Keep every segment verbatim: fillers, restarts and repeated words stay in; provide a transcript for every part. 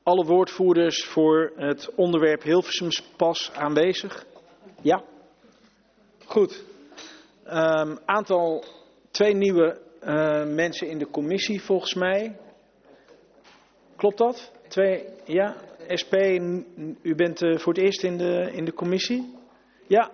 alle woordvoerders voor het onderwerp Hilversumspas aanwezig? Ja? Goed. Um, aantal, twee nieuwe uh, mensen in de commissie volgens mij. Klopt dat? Twee, ja? S P, u bent uh, voor het eerst in de, in de commissie? Ja?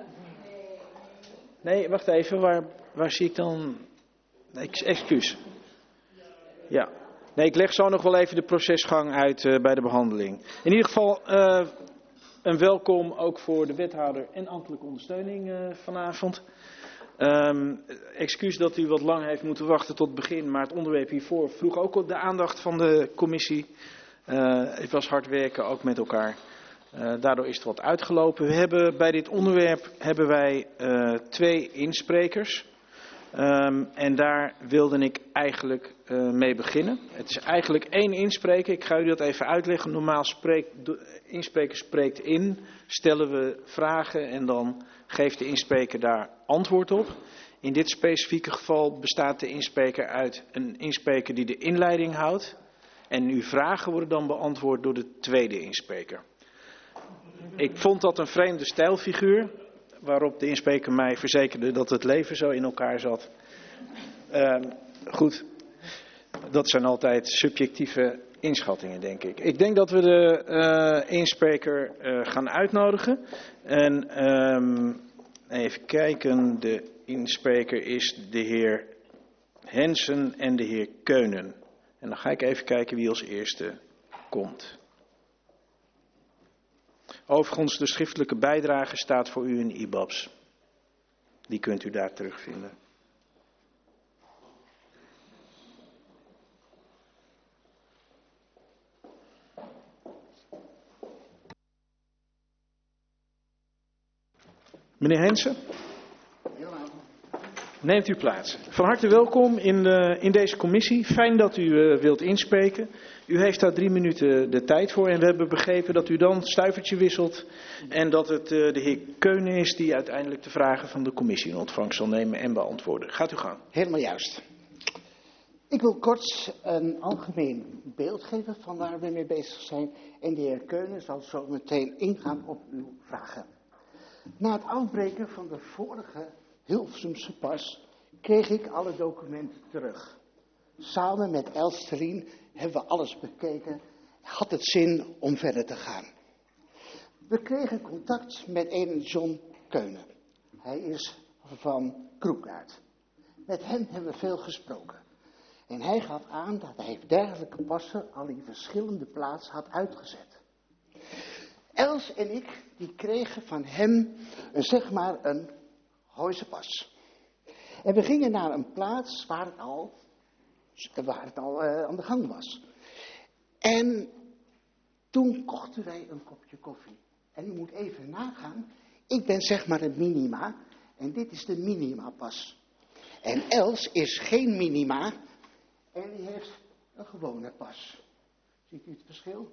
Nee, wacht even, waar, waar zie ik dan... Nee, excuus. Ja. Nee, ik leg zo nog wel even de procesgang uit uh, bij de behandeling. In ieder geval uh, een welkom ook voor de wethouder en ambtelijke ondersteuning uh, vanavond. Um, excuus dat u wat lang heeft moeten wachten tot het begin, maar het onderwerp hiervoor vroeg ook de aandacht van de commissie. Uh, het was hard werken, ook met elkaar. Uh, daardoor is het wat uitgelopen. We hebben bij dit onderwerp hebben wij uh, twee insprekers. Um, en daar wilde ik eigenlijk uh, mee beginnen. Het is eigenlijk één inspreker. Ik ga u dat even uitleggen. Normaal spreekt de inspreker spreekt in, stellen we vragen en dan geeft de inspreker daar antwoord op. In dit specifieke geval bestaat de inspreker uit een inspreker die de inleiding houdt. En uw vragen worden dan beantwoord door de tweede inspreker. Ik vond dat een vreemde stijlfiguur, waarop de inspreker mij verzekerde dat het leven zo in elkaar zat. Uh, goed, dat zijn altijd subjectieve inschattingen, denk ik. Ik denk dat we de uh, inspreker uh, gaan uitnodigen. En um, even kijken, de inspreker is de heer Hensen en de heer Keunen. En dan ga ik even kijken wie als eerste komt. Overigens, de schriftelijke bijdrage staat voor u in I B A B S. Die kunt u daar terugvinden. Meneer Hensen, neemt u plaats. Van harte welkom in, de, in deze commissie. Fijn dat u uh, wilt inspreken. U heeft daar drie minuten de tijd voor en we hebben begrepen dat u dan stuivertje wisselt en dat het uh, de heer Keunen is die uiteindelijk de vragen van de commissie in ontvangst zal nemen en beantwoorden. Gaat u gang. Helemaal juist. Ik wil kort een algemeen beeld geven van waar we mee bezig zijn en de heer Keunen zal zo meteen ingaan op uw vragen. Na het afbreken van de vorige Hilversumse pas kreeg ik alle documenten terug. Samen met Elsterien hebben we alles bekeken. Had het zin om verder te gaan. We kregen contact met een John Keunen. Hij is van Kroegaard. Met hem hebben we veel gesproken. En hij gaf aan dat hij dergelijke passen al in verschillende plaatsen had uitgezet. Els en ik, die kregen van hem een, zeg maar een Gooise pas. En we gingen naar een plaats waar het al, waar het al uh, aan de gang was. En toen kochten wij een kopje koffie. En u moet even nagaan, ik ben zeg maar een minima en dit is de minima-pas. En Els is geen minima en die heeft een gewone pas. Ziet u het verschil?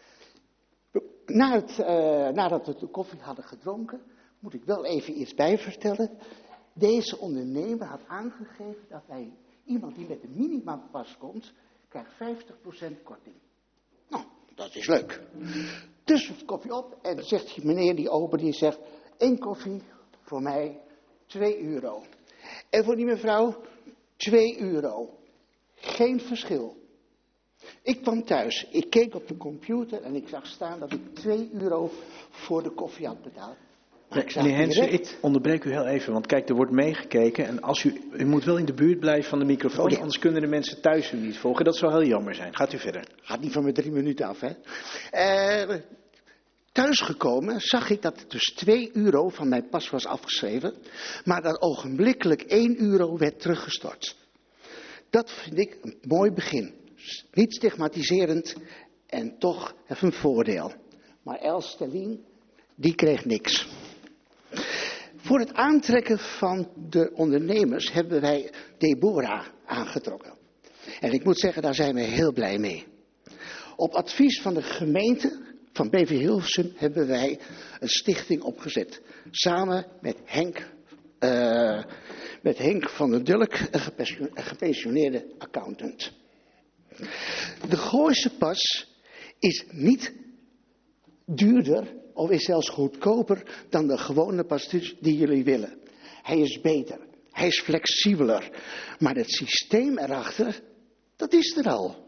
Na het, uh, nadat we de koffie hadden gedronken, moet ik wel even iets bij vertellen. Deze ondernemer had aangegeven dat hij, iemand die met een minimapas komt, krijgt vijftig procent korting. Nou, dat is leuk. Dus het koffie op en zegt die meneer, die ober, die zegt, één koffie voor mij, twee euro. En voor die mevrouw, twee euro. Geen verschil. Ik kwam thuis, ik keek op de computer en ik zag staan dat ik twee euro voor de koffie had betaald. Nee, meneer Hensen, ik onderbreek u heel even, want kijk, er wordt meegekeken en als u, u moet wel in de buurt blijven van de microfoon, oh, ja. Anders kunnen de mensen thuis u niet volgen. Dat zou heel jammer zijn. Gaat u verder. Gaat niet van mijn drie minuten af, hè. Uh, thuisgekomen zag ik dat dus twee euro van mijn pas was afgeschreven, maar dat ogenblikkelijk één euro werd teruggestort. Dat vind ik een mooi begin. Niet stigmatiserend en toch even een voordeel. Maar Elsterien, die kreeg niks. Voor het aantrekken van de ondernemers hebben wij Deborah aangetrokken. En ik moet zeggen, daar zijn we heel blij mee. Op advies van de gemeente van B V Hilversum hebben wij een stichting opgezet. Samen met Henk, uh, met Henk van der Dulk, een gepensioneerde accountant. De Gooise pas is niet duurder of is zelfs goedkoper dan de gewone pas die jullie willen. Hij is beter, hij is flexibeler, maar het systeem erachter, dat is er al.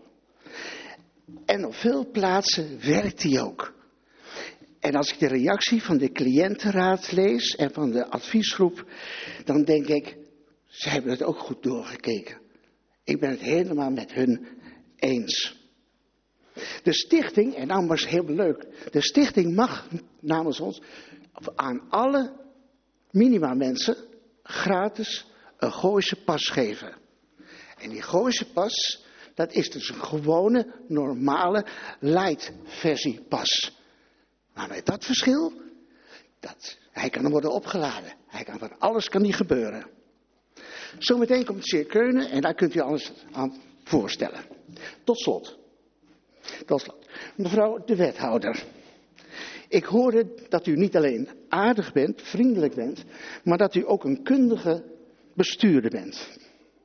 En op veel plaatsen werkt hij ook. En als ik de reactie van de cliëntenraad lees en van de adviesgroep, dan denk ik, zij hebben het ook goed doorgekeken. Ik ben het helemaal met hun eens. De stichting, en dan was het heel leuk, de stichting mag namens ons aan alle minimamensen gratis een Gooise pas geven. En die Gooise pas, dat is dus een gewone, normale, light versie pas. Maar met dat verschil, dat, hij kan worden opgeladen. Hij kan, van alles kan niet gebeuren. Zometeen komt de heer Keunen en daar kunt u alles aan voorstellen. Tot slot. Tot slot. Mevrouw de wethouder. Ik hoorde dat u niet alleen aardig bent, vriendelijk bent, maar dat u ook een kundige bestuurder bent.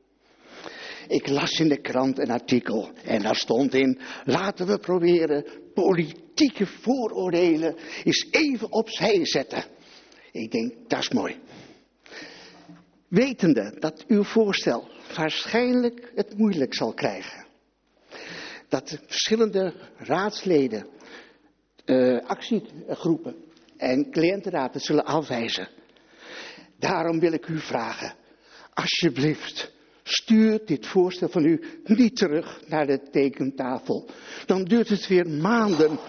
Ik las in de krant een artikel en daar stond in, laten we proberen politieke vooroordelen eens even opzij zetten. Ik denk, dat is mooi. Wetende dat uw voorstel waarschijnlijk het moeilijk zal krijgen. Dat de verschillende raadsleden, uh, actiegroepen en cliëntenraad het zullen afwijzen. Daarom wil ik u vragen, alsjeblieft, stuur dit voorstel van u niet terug naar de tekentafel. Dan duurt het weer maanden,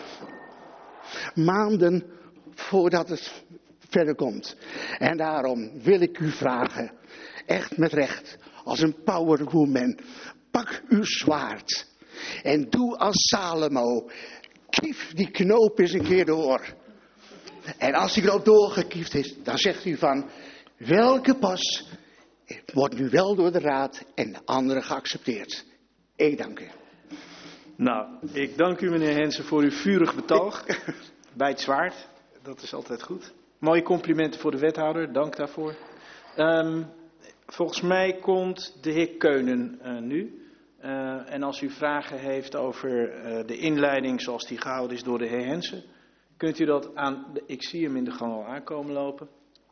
maanden voordat het verder komt. En daarom wil ik u vragen, echt met recht, als een powerwoman, pak uw zwaard en doe als Salomo, kief die knoop eens een keer door. En als die knoop doorgekiefd is, dan zegt u van, welke pas wordt nu wel door de raad en de anderen geaccepteerd. Ik dank u. Nou, ik dank u meneer Hensen voor uw vurig betoog bij het zwaard. Dat is altijd goed. Mooie complimenten voor de wethouder, dank daarvoor. Um, volgens mij komt de heer Keunen uh, nu. Uh, en als u vragen heeft over uh, de inleiding zoals die gehouden is door de heer Hensen, kunt u dat aan, de, ik zie hem in de gang al aankomen lopen.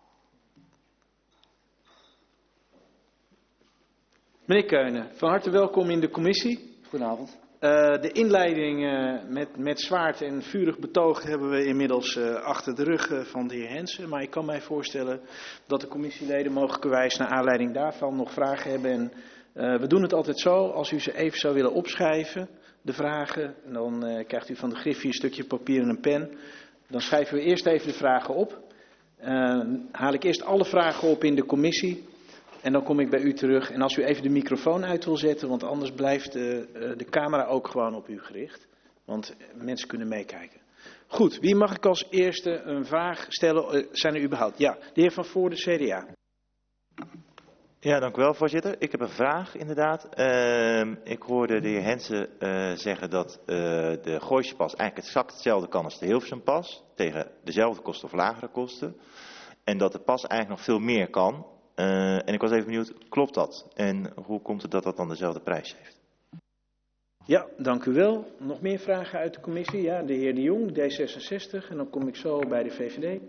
Meneer Keunen, van harte welkom in de commissie. Goedenavond. Uh, de inleiding uh, met, met zwaard en vurig betoog hebben we inmiddels uh, achter de rug uh, van de heer Hensen. Maar ik kan mij voorstellen dat de commissieleden mogelijkerwijs naar aanleiding daarvan nog vragen hebben. En uh, we doen het altijd zo, als u ze even zou willen opschrijven, de vragen. En dan uh, krijgt u van de griffie een stukje papier en een pen. Dan schrijven we eerst even de vragen op. Uh, haal ik eerst alle vragen op in de commissie. En dan kom ik bij u terug. En als u even de microfoon uit wil zetten, want anders blijft de, de camera ook gewoon op u gericht. Want mensen kunnen meekijken. Goed, wie mag ik als eerste een vraag stellen? Zijn er überhaupt? Ja, de heer Van Voorde, C D A. Ja, dank u wel, voorzitter. Ik heb een vraag, inderdaad. Uh, ik hoorde de heer Hensen uh, zeggen dat uh, de Gooise pas eigenlijk exact hetzelfde kan als de Hilversum pas. Tegen dezelfde kosten of lagere kosten. En dat de pas eigenlijk nog veel meer kan. Uh, en ik was even benieuwd, klopt dat? En hoe komt het dat dat dan dezelfde prijs heeft? Ja, dank u wel. Nog meer vragen uit de commissie? Ja, de heer De Jong, D zesenzestig. En dan kom ik zo bij de V V D.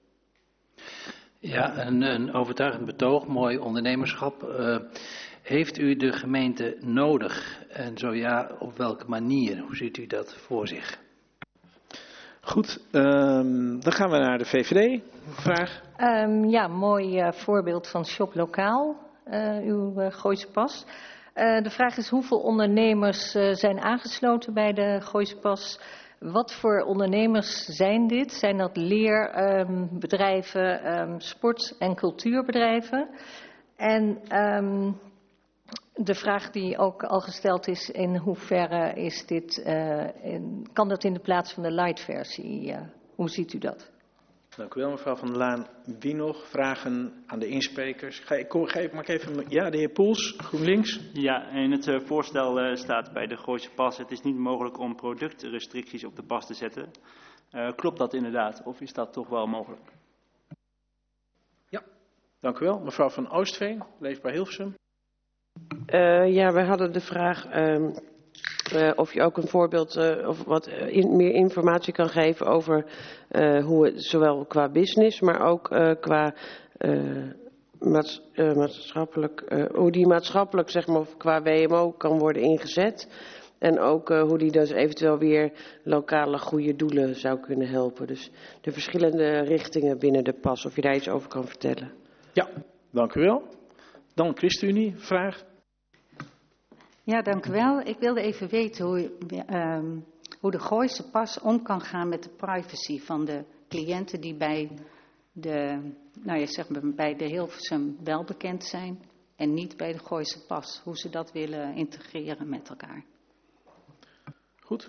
Ja, een, een overtuigend betoog, mooi ondernemerschap. Uh, heeft u de gemeente nodig? En zo ja, op welke manier? Hoe ziet u dat voor zich? Goed, um, dan gaan we naar de V V D. Vraag. Um, ja, mooi uh, voorbeeld van Shop Lokaal, uh, uw uh, Gooise pas. Uh, de vraag is hoeveel ondernemers uh, zijn aangesloten bij de Gooise pas? Wat voor ondernemers zijn dit? Zijn dat leerbedrijven, um, um, sport- en cultuurbedrijven? En um, de vraag die ook al gesteld is, in hoeverre is dit, uh, in, kan dat in de plaats van de light versie? Uh, hoe ziet u dat? Dank u wel, mevrouw Van der Laan. Wie nog? Vragen aan de insprekers? Ga ik, geef, mag ik even, ja, de heer Poels, GroenLinks. Ja, in het uh, voorstel uh, staat bij de Gooise pas, het is niet mogelijk om productrestricties op de pas te zetten. Uh, klopt dat inderdaad, of is dat toch wel mogelijk? Ja, dank u wel. Mevrouw Van Oostveen, Leefbaar Hilversum. Uh, ja, wij hadden de vraag, uh, uh, of je ook een voorbeeld uh, of wat in, meer informatie kan geven over uh, hoe het zowel qua business, maar ook uh, qua uh, maats, uh, maatschappelijk, uh, hoe die maatschappelijk zeg maar qua W M O kan worden ingezet. En ook uh, hoe die dus eventueel weer lokale goede doelen zou kunnen helpen. Dus de verschillende richtingen binnen de pas, of je daar iets over kan vertellen. Ja, dank u wel. Dan ChristenUnie, vraag. Ja, dank u wel. Ik wilde even weten hoe, um, hoe de Gooise pas om kan gaan met de privacy van de cliënten die bij de, nou ja, zeg maar bij de Hilversum wel bekend zijn en niet bij de Gooise pas. Hoe ze dat willen integreren met elkaar. Goed.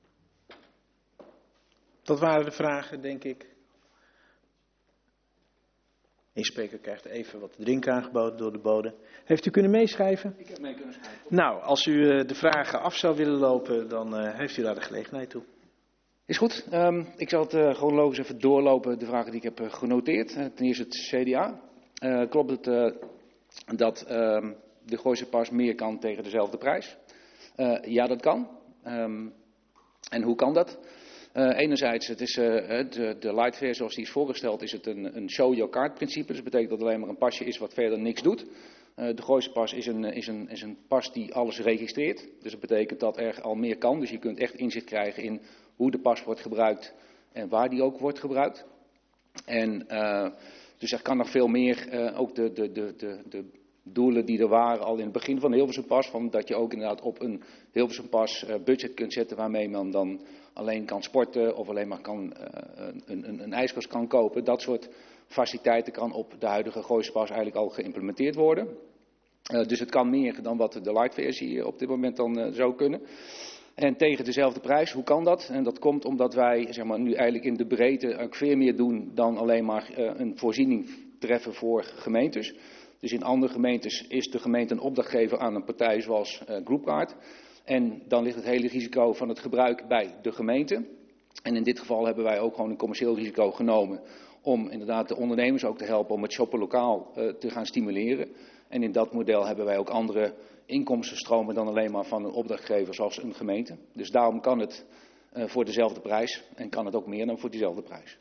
Dat waren de vragen, denk ik. Eén spreker krijgt even wat drinken aangeboden door de bode. Heeft u kunnen meeschrijven? Ik heb mee kunnen schrijven. Nou, als u uh, de vragen af zou willen lopen, dan uh, heeft u daar de gelegenheid toe. Is goed. Um, ik zal het uh, chronologisch even doorlopen, de vragen die ik heb uh, genoteerd. Uh, ten eerste het C D A. Uh, klopt het uh, dat uh, de Gooise pas meer kan tegen dezelfde prijs? Uh, ja, dat kan. Um, en hoe kan dat? Uh, enerzijds, het is, uh, de, de light versie zoals die is voorgesteld, is het een, een show your card principe. Dus dat betekent dat het alleen maar een pasje is wat verder niks doet. Uh, de Gooise pas is een, is, een, is een pas die alles registreert. Dus dat betekent dat er al meer kan. Dus je kunt echt inzicht krijgen in hoe de pas wordt gebruikt en waar die ook wordt gebruikt. En uh, dus er kan nog veel meer, uh, ook de, de, de, de, de doelen die er waren al in het begin van de Hilversum pas, van dat je ook inderdaad op een Hilversum pas uh, budget kunt zetten waarmee men dan alleen kan sporten of alleen maar kan, uh, een, een, een ijskast kan kopen. Dat soort faciliteiten kan op de huidige Gooise pas eigenlijk al geïmplementeerd worden. Uh, dus het kan meer dan wat de light versie op dit moment dan uh, zou kunnen. En tegen dezelfde prijs, hoe kan dat? En dat komt omdat wij zeg maar, nu eigenlijk in de breedte ook veel meer doen dan alleen maar uh, een voorziening treffen voor gemeentes. Dus in andere gemeentes is de gemeente een opdrachtgever aan een partij zoals uh, Groupcard. En dan ligt het hele risico van het gebruik bij de gemeente. En in dit geval hebben wij ook gewoon een commercieel risico genomen om inderdaad de ondernemers ook te helpen om het shoppen lokaal uh, te gaan stimuleren. En in dat model hebben wij ook andere inkomstenstromen dan alleen maar van een opdrachtgever zoals een gemeente. Dus daarom kan het uh, voor dezelfde prijs en kan het ook meer dan voor diezelfde prijs.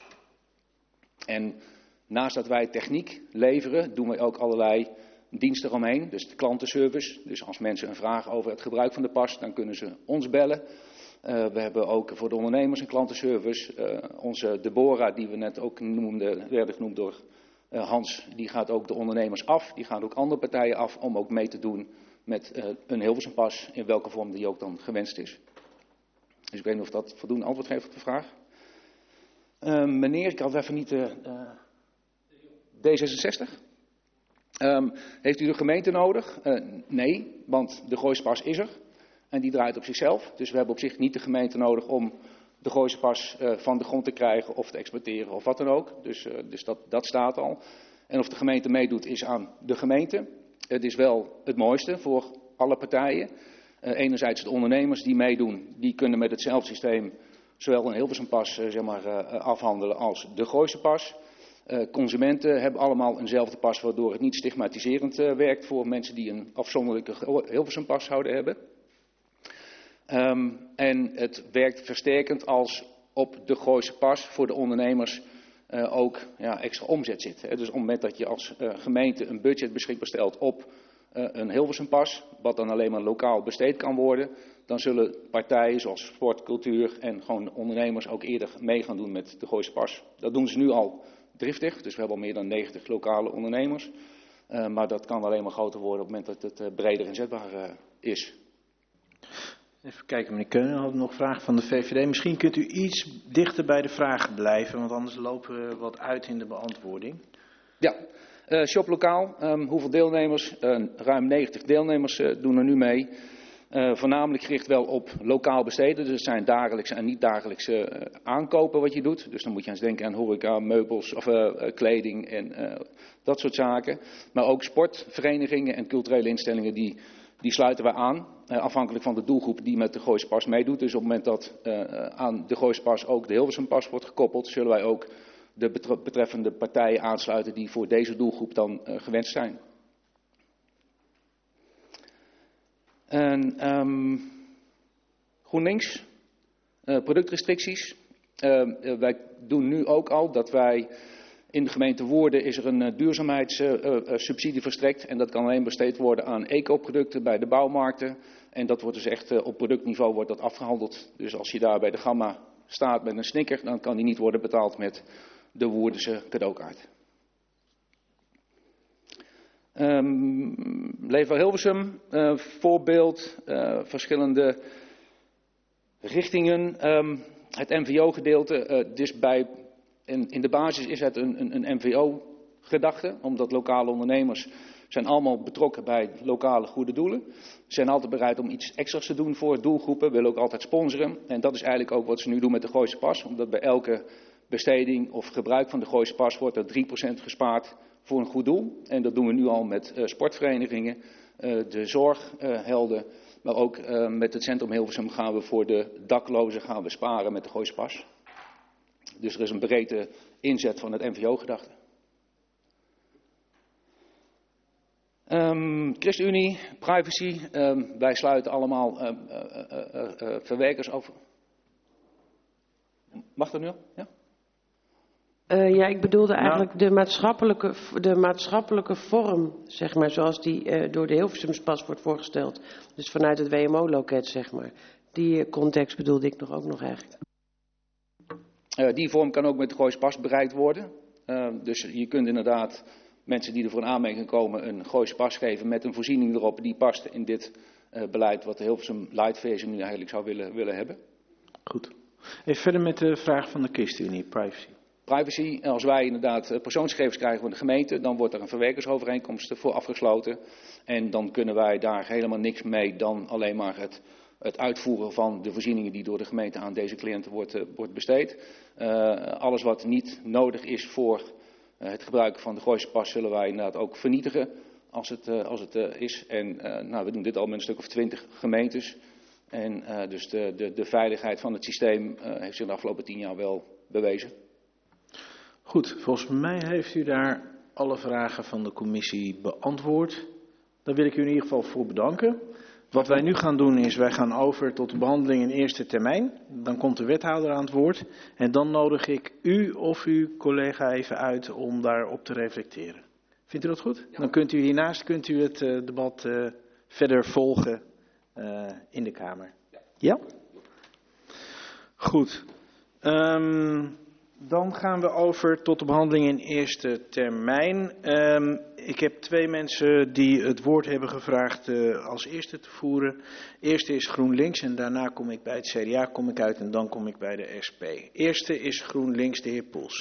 En naast dat wij techniek leveren, doen wij ook allerlei diensten eromheen. Dus de klantenservice. Dus als mensen een vraag over het gebruik van de pas, dan kunnen ze ons bellen. Uh, we hebben ook voor de ondernemers een klantenservice. Uh, onze Deborah, die we net ook noemden, werden genoemd door uh, Hans, die gaat ook de ondernemers af. Die gaan ook andere partijen af om ook mee te doen met uh, een Hilversum pas, in welke vorm die ook dan gewenst is. Dus ik weet niet of dat voldoende antwoord geeft op de vraag. Uh, meneer, ik had even niet uh, uh, D zesenzestig. Um, heeft u de gemeente nodig? Uh, nee, want de Gooise pas is er. En die draait op zichzelf. Dus we hebben op zich niet de gemeente nodig om de Gooise pas uh, van de grond te krijgen of te exporteren of wat dan ook. Dus, uh, dus dat, dat staat al. En of de gemeente meedoet is aan de gemeente. Het is wel het mooiste voor alle partijen. Uh, enerzijds de ondernemers die meedoen, die kunnen met hetzelfde systeem zowel een Hilversum pas uh, zeg maar, uh, afhandelen als de Gooise pas. Uh, consumenten hebben allemaal eenzelfde pas, waardoor het niet stigmatiserend uh, werkt voor mensen die een afzonderlijke Hilversum pas zouden hebben. Um, en het werkt versterkend als op de Gooise pas voor de ondernemers uh, ook ja, extra omzet zit. Hè. Dus op het moment dat je als uh, gemeente een budget beschikbaar stelt op uh, een Hilversum pas, wat dan alleen maar lokaal besteed kan worden, dan zullen partijen zoals sport, cultuur en gewoon ondernemers ook eerder mee gaan doen met de Gooise pas. Dat doen ze nu al driftig, dus we hebben al meer dan negentig lokale ondernemers. Uh, maar dat kan alleen maar groter worden op het moment dat het uh, breder inzetbaar uh, is. Even kijken, meneer Keunen had nog vragen van de V V D. Misschien kunt u iets dichter bij de vragen blijven, want anders lopen we wat uit in de beantwoording. Ja, uh, shop lokaal. Um, hoeveel deelnemers? Uh, ruim negentig deelnemers uh, doen er nu mee. Uh, voornamelijk gericht wel op lokaal besteden. Dus het zijn dagelijkse en niet dagelijkse uh, aankopen wat je doet. Dus dan moet je eens denken aan horeca, meubels of uh, uh, kleding en uh, dat soort zaken. Maar ook sportverenigingen en culturele instellingen die, die sluiten we aan. Uh, afhankelijk van de doelgroep die met de Gooise pas meedoet. Dus op het moment dat uh, aan de Gooise pas ook de Hilversum pas wordt gekoppeld, zullen wij ook de betreffende partijen aansluiten die voor deze doelgroep dan uh, gewenst zijn. En um, GroenLinks, uh, productrestricties. Uh, uh, wij doen nu ook al dat wij in de gemeente Woerden is er een uh, duurzaamheidssubsidie uh, uh, verstrekt. En dat kan alleen besteed worden aan eco-producten bij de bouwmarkten. En dat wordt dus echt uh, op productniveau wordt dat afgehandeld. Dus als je daar bij de Gamma staat met een snicker, dan kan die niet worden betaald met de Woerdense cadeaukaart. Um, Leefbaar Hilversum, uh, voorbeeld, uh, verschillende richtingen. Um, het M V O-gedeelte, uh, dus bij, in, in de basis is het een, een, een M V O-gedachte, omdat lokale ondernemers zijn allemaal betrokken bij lokale goede doelen. Ze zijn altijd bereid om iets extra's te doen voor doelgroepen, willen ook altijd sponsoren. En dat is eigenlijk ook wat ze nu doen met de Gooise Pas, omdat bij elke besteding of gebruik van de Gooise Pas wordt er drie procent gespaard voor een goed doel. En dat doen we nu al met uh, sportverenigingen, uh, de zorghelden, uh, maar ook uh, met het Centrum Hilversum gaan we voor de daklozen gaan we sparen met de Gooise Pas. Dus er is een brede inzet van het M V O-gedachte. Um, ChristenUnie, privacy, um, wij sluiten allemaal uh, uh, uh, uh, verwerkers over. Mag dat nu al? Ja? Uh, ja, ik bedoelde eigenlijk nou. de, maatschappelijke, de maatschappelijke vorm, zeg maar, zoals die uh, door de Hilversumspas wordt voorgesteld. Dus vanuit het W M O-loket, zeg maar. Die uh, context bedoelde ik nog ook nog eigenlijk. Uh, die vorm kan ook met de Gooise Pas bereikt worden. Uh, dus je kunt inderdaad mensen die er voor een aanmerking komen een Gooise Pas geven met een voorziening erop die past in dit uh, beleid wat de Hilversum Light versie nu eigenlijk zou willen, willen hebben. Goed. Even verder met de vraag van de ChristenUnie, privacy. Privacy, als wij inderdaad persoonsgegevens krijgen van de gemeente, dan wordt er een verwerkersovereenkomst voor afgesloten. En dan kunnen wij daar helemaal niks mee dan alleen maar het, het uitvoeren van de voorzieningen die door de gemeente aan deze cliënten wordt, uh, wordt besteed. Uh, alles wat niet nodig is voor uh, het gebruik van de Gooise Pas zullen wij inderdaad ook vernietigen als het, uh, als het uh, is. En uh, nou, we doen dit al met een stuk of twintig gemeentes. En uh, dus de, de, de veiligheid van het systeem uh, heeft zich de afgelopen tien jaar wel bewezen. Goed, volgens mij heeft u daar alle vragen van de commissie beantwoord. Daar wil ik u in ieder geval voor bedanken. Wat wij nu gaan doen is, wij gaan over tot de behandeling in eerste termijn. Dan komt de wethouder aan het woord. En dan nodig ik u of uw collega even uit om daarop te reflecteren. Vindt u dat goed? Ja. Dan kunt u hiernaast kunt u het uh, debat uh, verder volgen uh, in de Kamer. Ja? Ja? Goed. Um, Dan gaan we over tot de behandeling in eerste termijn. Um, ik heb twee mensen die het woord hebben gevraagd uh, als eerste te voeren. Eerste is GroenLinks en daarna kom ik bij het C D A kom ik uit en dan kom ik bij de S P. Eerste is GroenLinks, de heer Poels.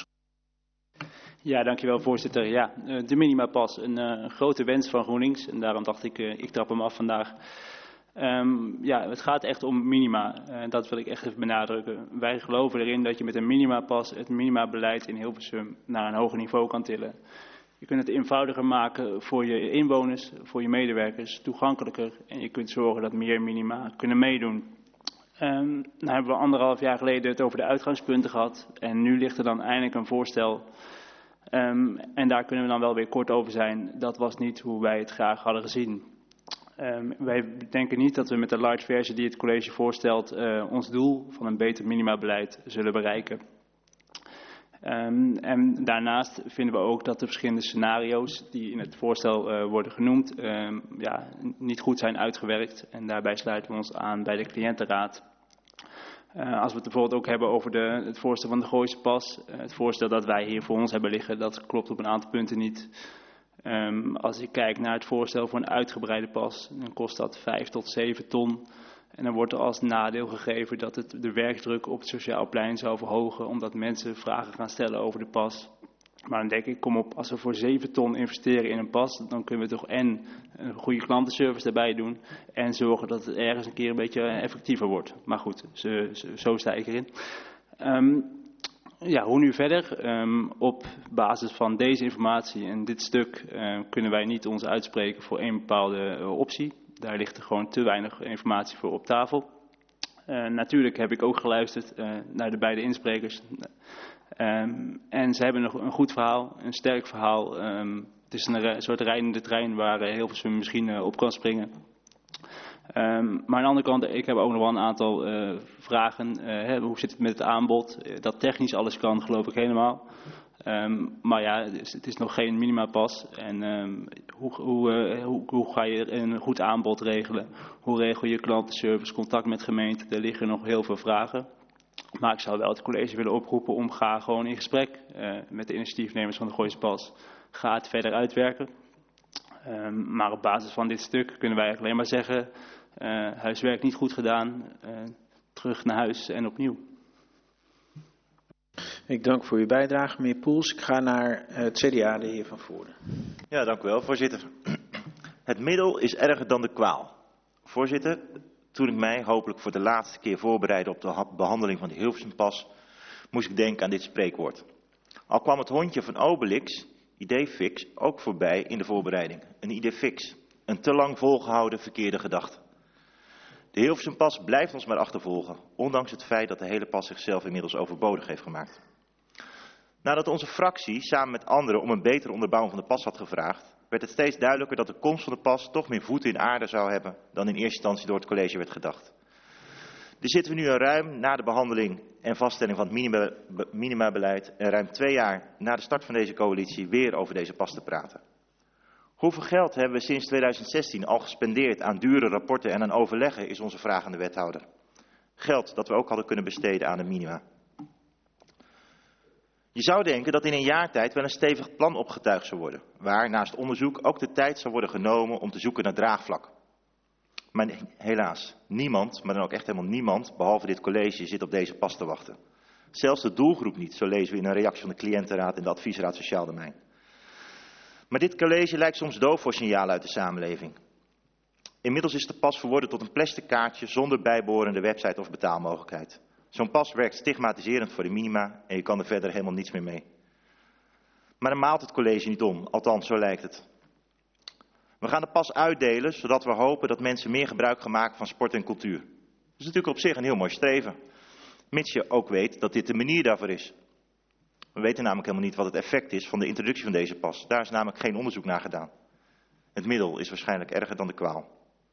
Ja, dankjewel voorzitter. Ja, de minimapas, een uh, grote wens van GroenLinks en daarom dacht ik, uh, ik trap hem af vandaag. Um, ja, het gaat echt om minima. Uh, dat wil ik echt even benadrukken. Wij geloven erin dat je met een minimapas het minimabeleid in Hilversum naar een hoger niveau kan tillen. Je kunt het eenvoudiger maken voor je inwoners, voor je medewerkers, toegankelijker. En je kunt zorgen dat meer minima kunnen meedoen. Um, dan hebben we anderhalf jaar geleden het over de uitgangspunten gehad. En nu ligt er dan eindelijk een voorstel. Um, en daar kunnen we dan wel weer kort over zijn. Dat was niet hoe wij het graag hadden gezien. Um, wij denken niet dat we met de light versie die het college voorstelt uh, ons doel van een beter minimabeleid zullen bereiken. Um, en daarnaast vinden we ook dat de verschillende scenario's die in het voorstel uh, worden genoemd um, ja, niet goed zijn uitgewerkt. En daarbij sluiten we ons aan bij de cliëntenraad. Uh, als we het bijvoorbeeld ook hebben over de, het voorstel van de Gooise Pas. Uh, het voorstel dat wij hier voor ons hebben liggen, dat klopt op een aantal punten niet. Um, als ik kijk naar het voorstel voor een uitgebreide pas, dan kost dat vijf tot zeven ton. En dan wordt er als nadeel gegeven dat het de werkdruk op het sociaal plein zou verhogen, omdat mensen vragen gaan stellen over de pas. Maar dan denk ik, kom op, als we voor zeven ton investeren in een pas, dan kunnen we toch en een goede klantenservice daarbij doen en zorgen dat het ergens een keer een beetje effectiever wordt. Maar goed, zo, zo sta ik erin. Um, Ja, hoe nu verder? Um, op basis van deze informatie en dit stuk uh, kunnen wij niet ons uitspreken voor één bepaalde uh, optie. Daar ligt er gewoon te weinig informatie voor op tafel. Uh, natuurlijk heb ik ook geluisterd uh, naar de beide insprekers. Um, en ze hebben nog een goed verhaal, een sterk verhaal. Um, het is een, een soort rijdende trein waar uh, Hilversum misschien uh, op kan springen. Um, maar aan de andere kant, ik heb ook nog wel een aantal uh, vragen. Uh, hè, hoe zit het met het aanbod? Uh, dat technisch alles kan, geloof ik helemaal. Um, maar ja, het is, het is nog geen minimapas. En um, hoe, hoe, uh, hoe, hoe ga je een goed aanbod regelen? Hoe regel je klantenservice, contact met gemeenten? Er liggen nog heel veel vragen. Maar ik zou wel het college willen oproepen om ga gewoon in gesprek uh, met de initiatiefnemers van de Gooise Pas. Ga het verder uitwerken. Um, maar op basis van dit stuk kunnen wij eigenlijk alleen maar zeggen, uh, huiswerk niet goed gedaan, uh, terug naar huis en opnieuw. Ik dank voor uw bijdrage, meneer Poels. Ik ga naar het C D A, de heer Van Voorde. Ja, dank u wel, voorzitter. Het middel is erger dan de kwaal. Voorzitter, toen ik mij hopelijk voor de laatste keer voorbereidde op de behandeling van de Hilversumpas, moest ik denken aan dit spreekwoord. Al kwam het hondje van Obelix, idee fix, ook voorbij in de voorbereiding. Een idee fix. Een te lang volgehouden verkeerde gedachte. De Hilversumpas blijft ons maar achtervolgen, ondanks het feit dat de hele pas zichzelf inmiddels overbodig heeft gemaakt. Nadat onze fractie samen met anderen om een betere onderbouwing van de pas had gevraagd, werd het steeds duidelijker dat de komst van de pas toch meer voeten in aarde zou hebben dan in eerste instantie door het college werd gedacht. Dus zitten we nu ruim na de behandeling en vaststelling van het minima, minimabeleid en ruim twee jaar na de start van deze coalitie weer over deze pas te praten. Hoeveel geld hebben we sinds tweeduizend zestien al gespendeerd aan dure rapporten en aan overleggen, is onze vraag aan de wethouder. Geld dat we ook hadden kunnen besteden aan de minima. Je zou denken dat in een jaar tijd wel een stevig plan opgetuigd zou worden, waar naast onderzoek ook de tijd zou worden genomen om te zoeken naar draagvlak. Maar nee, helaas, niemand, maar dan ook echt helemaal niemand, behalve dit college, zit op deze pas te wachten. Zelfs de doelgroep niet, zo lezen we in een reactie van de cliëntenraad en de adviesraad Sociaal Domein. Maar dit college lijkt soms doof voor signalen uit de samenleving. Inmiddels is de pas verworden tot een plastic kaartje zonder bijbehorende website of betaalmogelijkheid. Zo'n pas werkt stigmatiserend voor de minima en je kan er verder helemaal niets meer mee. Maar dan maalt het college niet om, althans zo lijkt het. We gaan de pas uitdelen, zodat we hopen dat mensen meer gebruik gaan maken van sport en cultuur. Dat is natuurlijk op zich een heel mooi streven. Mits je ook weet dat dit de manier daarvoor is. We weten namelijk helemaal niet wat het effect is van de introductie van deze pas. Daar is namelijk geen onderzoek naar gedaan. Het middel is waarschijnlijk erger dan de kwaal.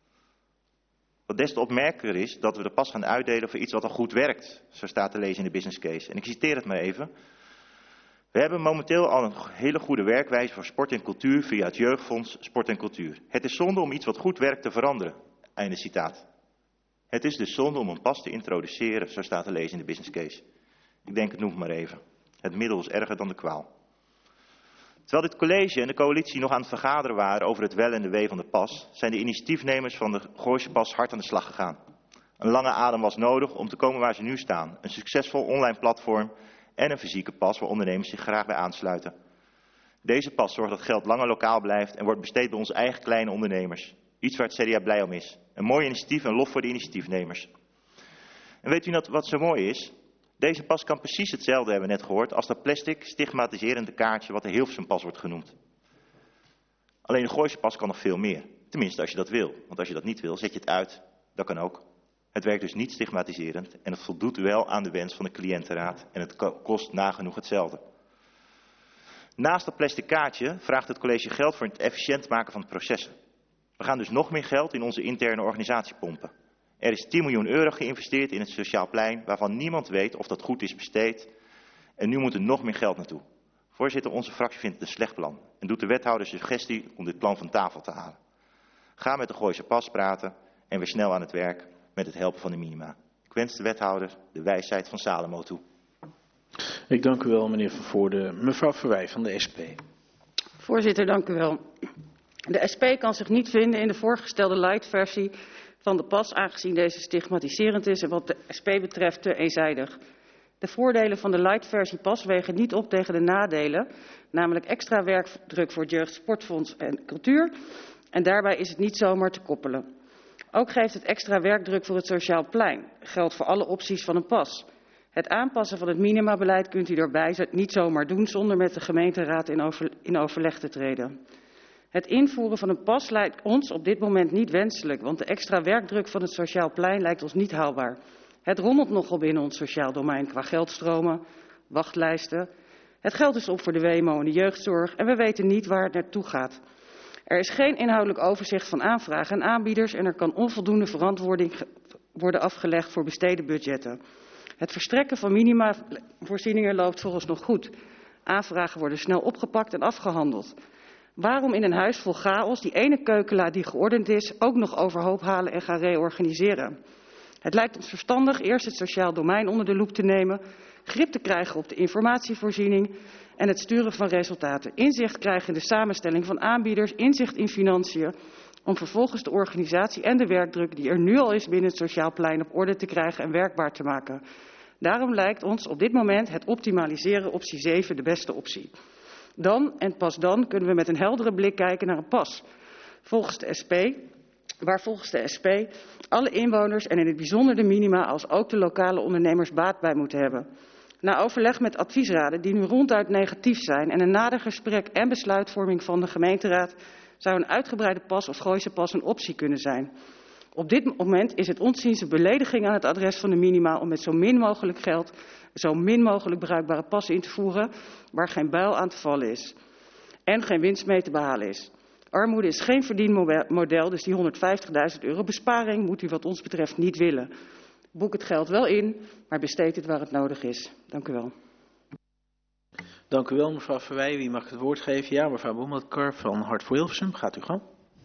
Wat des te opmerkelijker is dat we de pas gaan uitdelen voor iets wat al goed werkt. Zo staat te lezen in de business case. En ik citeer het maar even. We hebben momenteel al een hele goede werkwijze voor sport en cultuur via het Jeugdfonds Sport en Cultuur. Het is zonde om iets wat goed werkt te veranderen. Einde citaat. Het is dus zonde om een pas te introduceren, zo staat te lezen in de business case. Ik denk het noem maar even. Het middel is erger dan de kwaal. Terwijl dit college en de coalitie nog aan het vergaderen waren over het wel en de wee van de pas, zijn de initiatiefnemers van de Gooise Pas hard aan de slag gegaan. Een lange adem was nodig om te komen waar ze nu staan. Een succesvol online platform en een fysieke pas waar ondernemers zich graag bij aansluiten. Deze pas zorgt dat geld langer lokaal blijft en wordt besteed door onze eigen kleine ondernemers. Iets waar het C D A blij om is. Een mooi initiatief en lof voor de initiatiefnemers. En weet u wat zo mooi is? Deze pas kan precies hetzelfde, hebben we net gehoord, als dat plastic stigmatiserende kaartje wat de Hilversumpas wordt genoemd. Alleen de Gooise pas kan nog veel meer. Tenminste als je dat wil. Want als je dat niet wil, zet je het uit. Dat kan ook. Het werkt dus niet stigmatiserend en het voldoet wel aan de wens van de cliëntenraad en het kost nagenoeg hetzelfde. Naast dat plastic kaartje vraagt het college geld voor het efficiënt maken van de processen. We gaan dus nog meer geld in onze interne organisatie pompen. Er is tien miljoen euro geïnvesteerd in het Sociaal Plein, waarvan niemand weet of dat goed is besteed. En nu moet er nog meer geld naartoe. Voorzitter, onze fractie vindt het een slecht plan en doet de wethouder suggestie om dit plan van tafel te halen. Ga met de Gooise Pas praten en weer snel aan het werk met het helpen van de minima. Ik wens de wethouder de wijsheid van Salomo toe. Ik dank u wel, meneer Van Voorde. Mevrouw Verwij van de S P. Voorzitter, dank u wel. De S P kan zich niet vinden in de voorgestelde light-versie van de pas, aangezien deze stigmatiserend is en wat de S P betreft te eenzijdig. De voordelen van de light-versie pas wegen niet op tegen de nadelen, namelijk extra werkdruk voor het Jeugd, Sportfonds en Cultuur. En daarbij is het niet zomaar te koppelen. Ook geeft het extra werkdruk voor het Sociaal Plein. Geldt voor alle opties van een pas. Het aanpassen van het minimabeleid kunt u daarbij niet zomaar doen zonder met de gemeenteraad in, over, in overleg te treden. Het invoeren van een pas lijkt ons op dit moment niet wenselijk, want de extra werkdruk van het Sociaal Plein lijkt ons niet haalbaar. Het rommelt nogal binnen ons sociaal domein qua geldstromen, wachtlijsten. Het geld is op voor de W M O en de jeugdzorg en we weten niet waar het naartoe gaat. Er is geen inhoudelijk overzicht van aanvragen en aanbieders en er kan onvoldoende verantwoording worden afgelegd voor besteden budgetten. Het verstrekken van minimavoorzieningen loopt vooralsnog goed. Aanvragen worden snel opgepakt en afgehandeld. Waarom in een huis vol chaos die ene keukenla die geordend is ook nog overhoop halen en gaan reorganiseren? Het lijkt ons verstandig eerst het sociaal domein onder de loep te nemen, grip te krijgen op de informatievoorziening en het sturen van resultaten. Inzicht krijgen in de samenstelling van aanbieders, inzicht in financiën, om vervolgens de organisatie en de werkdruk die er nu al is binnen het sociaal plein op orde te krijgen en werkbaar te maken. Daarom lijkt ons op dit moment het optimaliseren optie zeven de beste optie. Dan en pas dan kunnen we met een heldere blik kijken naar een pas. Volgens de S P, waar volgens de S P alle inwoners en in het bijzonder de minima als ook de lokale ondernemers baat bij moeten hebben. Na overleg met adviesraden die nu ronduit negatief zijn en een nader gesprek en besluitvorming van de gemeenteraad zou een uitgebreide pas of Gooise pas een optie kunnen zijn. Op dit moment is het ons ziens een belediging aan het adres van de minima om met zo min mogelijk geld zo min mogelijk bruikbare passen in te voeren waar geen buil aan te vallen is en geen winst mee te behalen is. Armoede is geen verdienmodel, dus die honderdvijftigduizend euro besparing moet u wat ons betreft niet willen. Boek het geld wel in, maar besteed het waar het nodig is. Dank u wel. Dank u wel, mevrouw Verwij. Wie mag het woord geven? Ja, mevrouw Boemelkar van Hart voor Hilversum. Gaat u gang.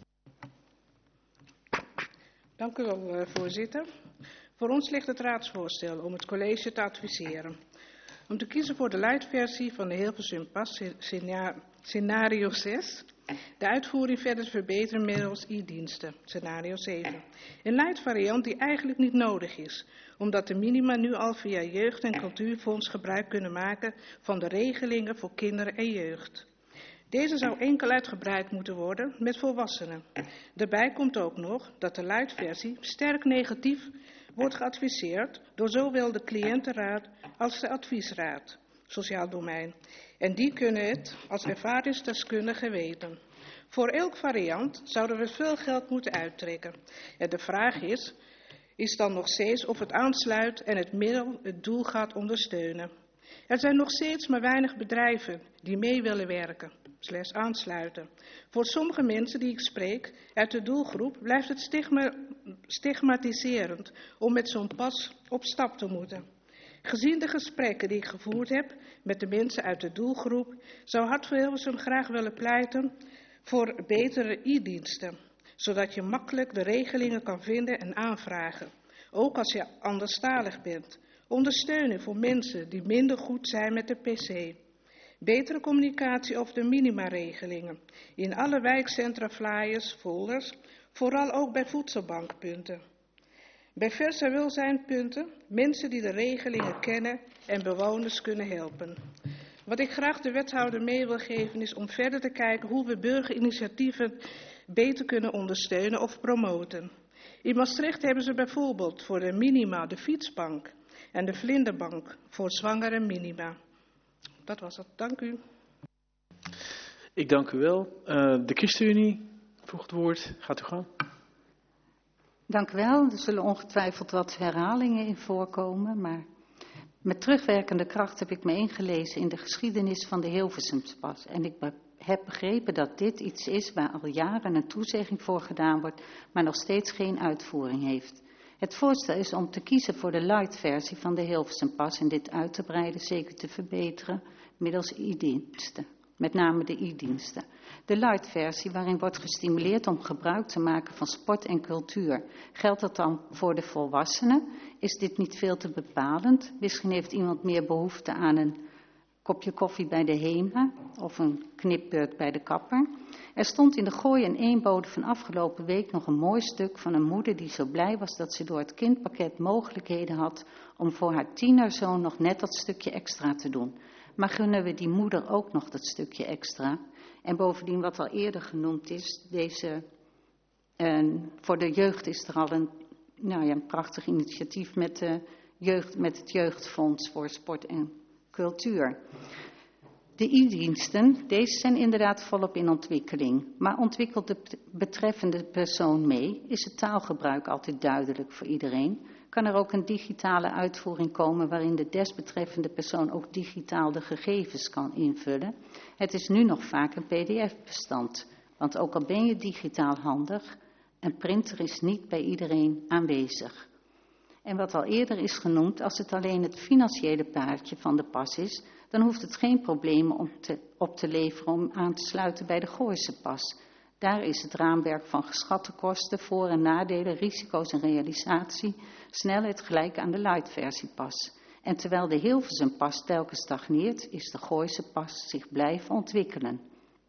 Dank u wel, voorzitter. Voor ons ligt het raadsvoorstel om het college te adviseren. Om te kiezen voor de light-versie van de Hilversum Pas, scenario zes. De uitvoering verder te verbeteren middels e-diensten, scenario zeven. Een light variant die eigenlijk niet nodig is, omdat de minima nu al via Jeugd- en Cultuurfonds gebruik kunnen maken van de regelingen voor kinderen en jeugd. Deze zou enkel uitgebreid moeten worden met volwassenen. Daarbij komt ook nog dat de light-versie sterk negatief wordt geadviseerd door zowel de cliëntenraad als de adviesraad, sociaal domein. En die kunnen het als ervaringsdeskundigen weten. Voor elk variant zouden we veel geld moeten uittrekken. En de vraag is, is dan nog steeds of het aansluit en het middel het doel gaat ondersteunen. Er zijn nog steeds maar weinig bedrijven die mee willen werken, slechts aansluiten. Voor sommige mensen die ik spreek uit de doelgroep blijft het stigma, stigmatiserend om met zo'n pas op stap te moeten. Gezien de gesprekken die ik gevoerd heb met de mensen uit de doelgroep, zou Hart voor Hilversum graag willen pleiten voor betere e-diensten, zodat je makkelijk de regelingen kan vinden en aanvragen, ook als je anderstalig bent. Ondersteunen voor mensen die minder goed zijn met de pc. Betere communicatie over de minimaregelingen. In alle wijkcentra flyers, folders, vooral ook bij voedselbankpunten. Bij versa welzijnpunten, mensen die de regelingen kennen en bewoners kunnen helpen. Wat ik graag de wethouder mee wil geven is om verder te kijken hoe we burgerinitiatieven beter kunnen ondersteunen of promoten. In Maastricht hebben ze bijvoorbeeld voor de minima de fietsbank en de vlinderbank voor zwangere minima. Dat was het. Dank u. Ik dank u wel. Uh, de ChristenUnie voegt het woord. Gaat u gang. Dank u wel. Er zullen ongetwijfeld wat herhalingen in voorkomen, maar met terugwerkende kracht heb ik me ingelezen in de geschiedenis van de Hilversumspas. En ik heb begrepen dat dit iets is waar al jaren een toezegging voor gedaan wordt, maar nog steeds geen uitvoering heeft. Het voorstel is om te kiezen voor de light-versie van de Hilversumpas en dit uit te breiden, zeker te verbeteren, middels e-diensten. Met name de e-diensten. De light-versie waarin wordt gestimuleerd om gebruik te maken van sport en cultuur. Geldt dat dan voor de volwassenen? Is dit niet veel te bepalend? Misschien heeft iemand meer behoefte aan een kopje koffie bij de HEMA of een knipbeurt bij de kapper. Er stond in de Gooi en Eenbode van afgelopen week nog een mooi stuk van een moeder die zo blij was dat ze door het kindpakket mogelijkheden had om voor haar tienerzoon nog net dat stukje extra te doen. Maar gunnen we die moeder ook nog dat stukje extra? En bovendien wat al eerder genoemd is, deze, uh, voor de jeugd is er al een, nou ja, een prachtig initiatief met, de jeugd, met het Jeugdfonds voor Sport en Cultuur. De e-diensten, deze zijn inderdaad volop in ontwikkeling. Maar ontwikkelt de betreffende persoon mee? Is het taalgebruik altijd duidelijk voor iedereen? Kan er ook een digitale uitvoering komen waarin de desbetreffende persoon ook digitaal de gegevens kan invullen? Het is nu nog vaak een P D F-bestand. Want ook al ben je digitaal handig, een printer is niet bij iedereen aanwezig. En wat al eerder is genoemd, als het alleen het financiële paardje van de pas is, dan hoeft het geen probleem om te, op te leveren om aan te sluiten bij de Gooise pas. Daar is het raamwerk van geschatte kosten, voor- en nadelen, risico's en realisatie, snelheid gelijk aan de light-versie pas. En terwijl de Hilversum pas telkens stagneert, is de Gooise pas zich blijven ontwikkelen.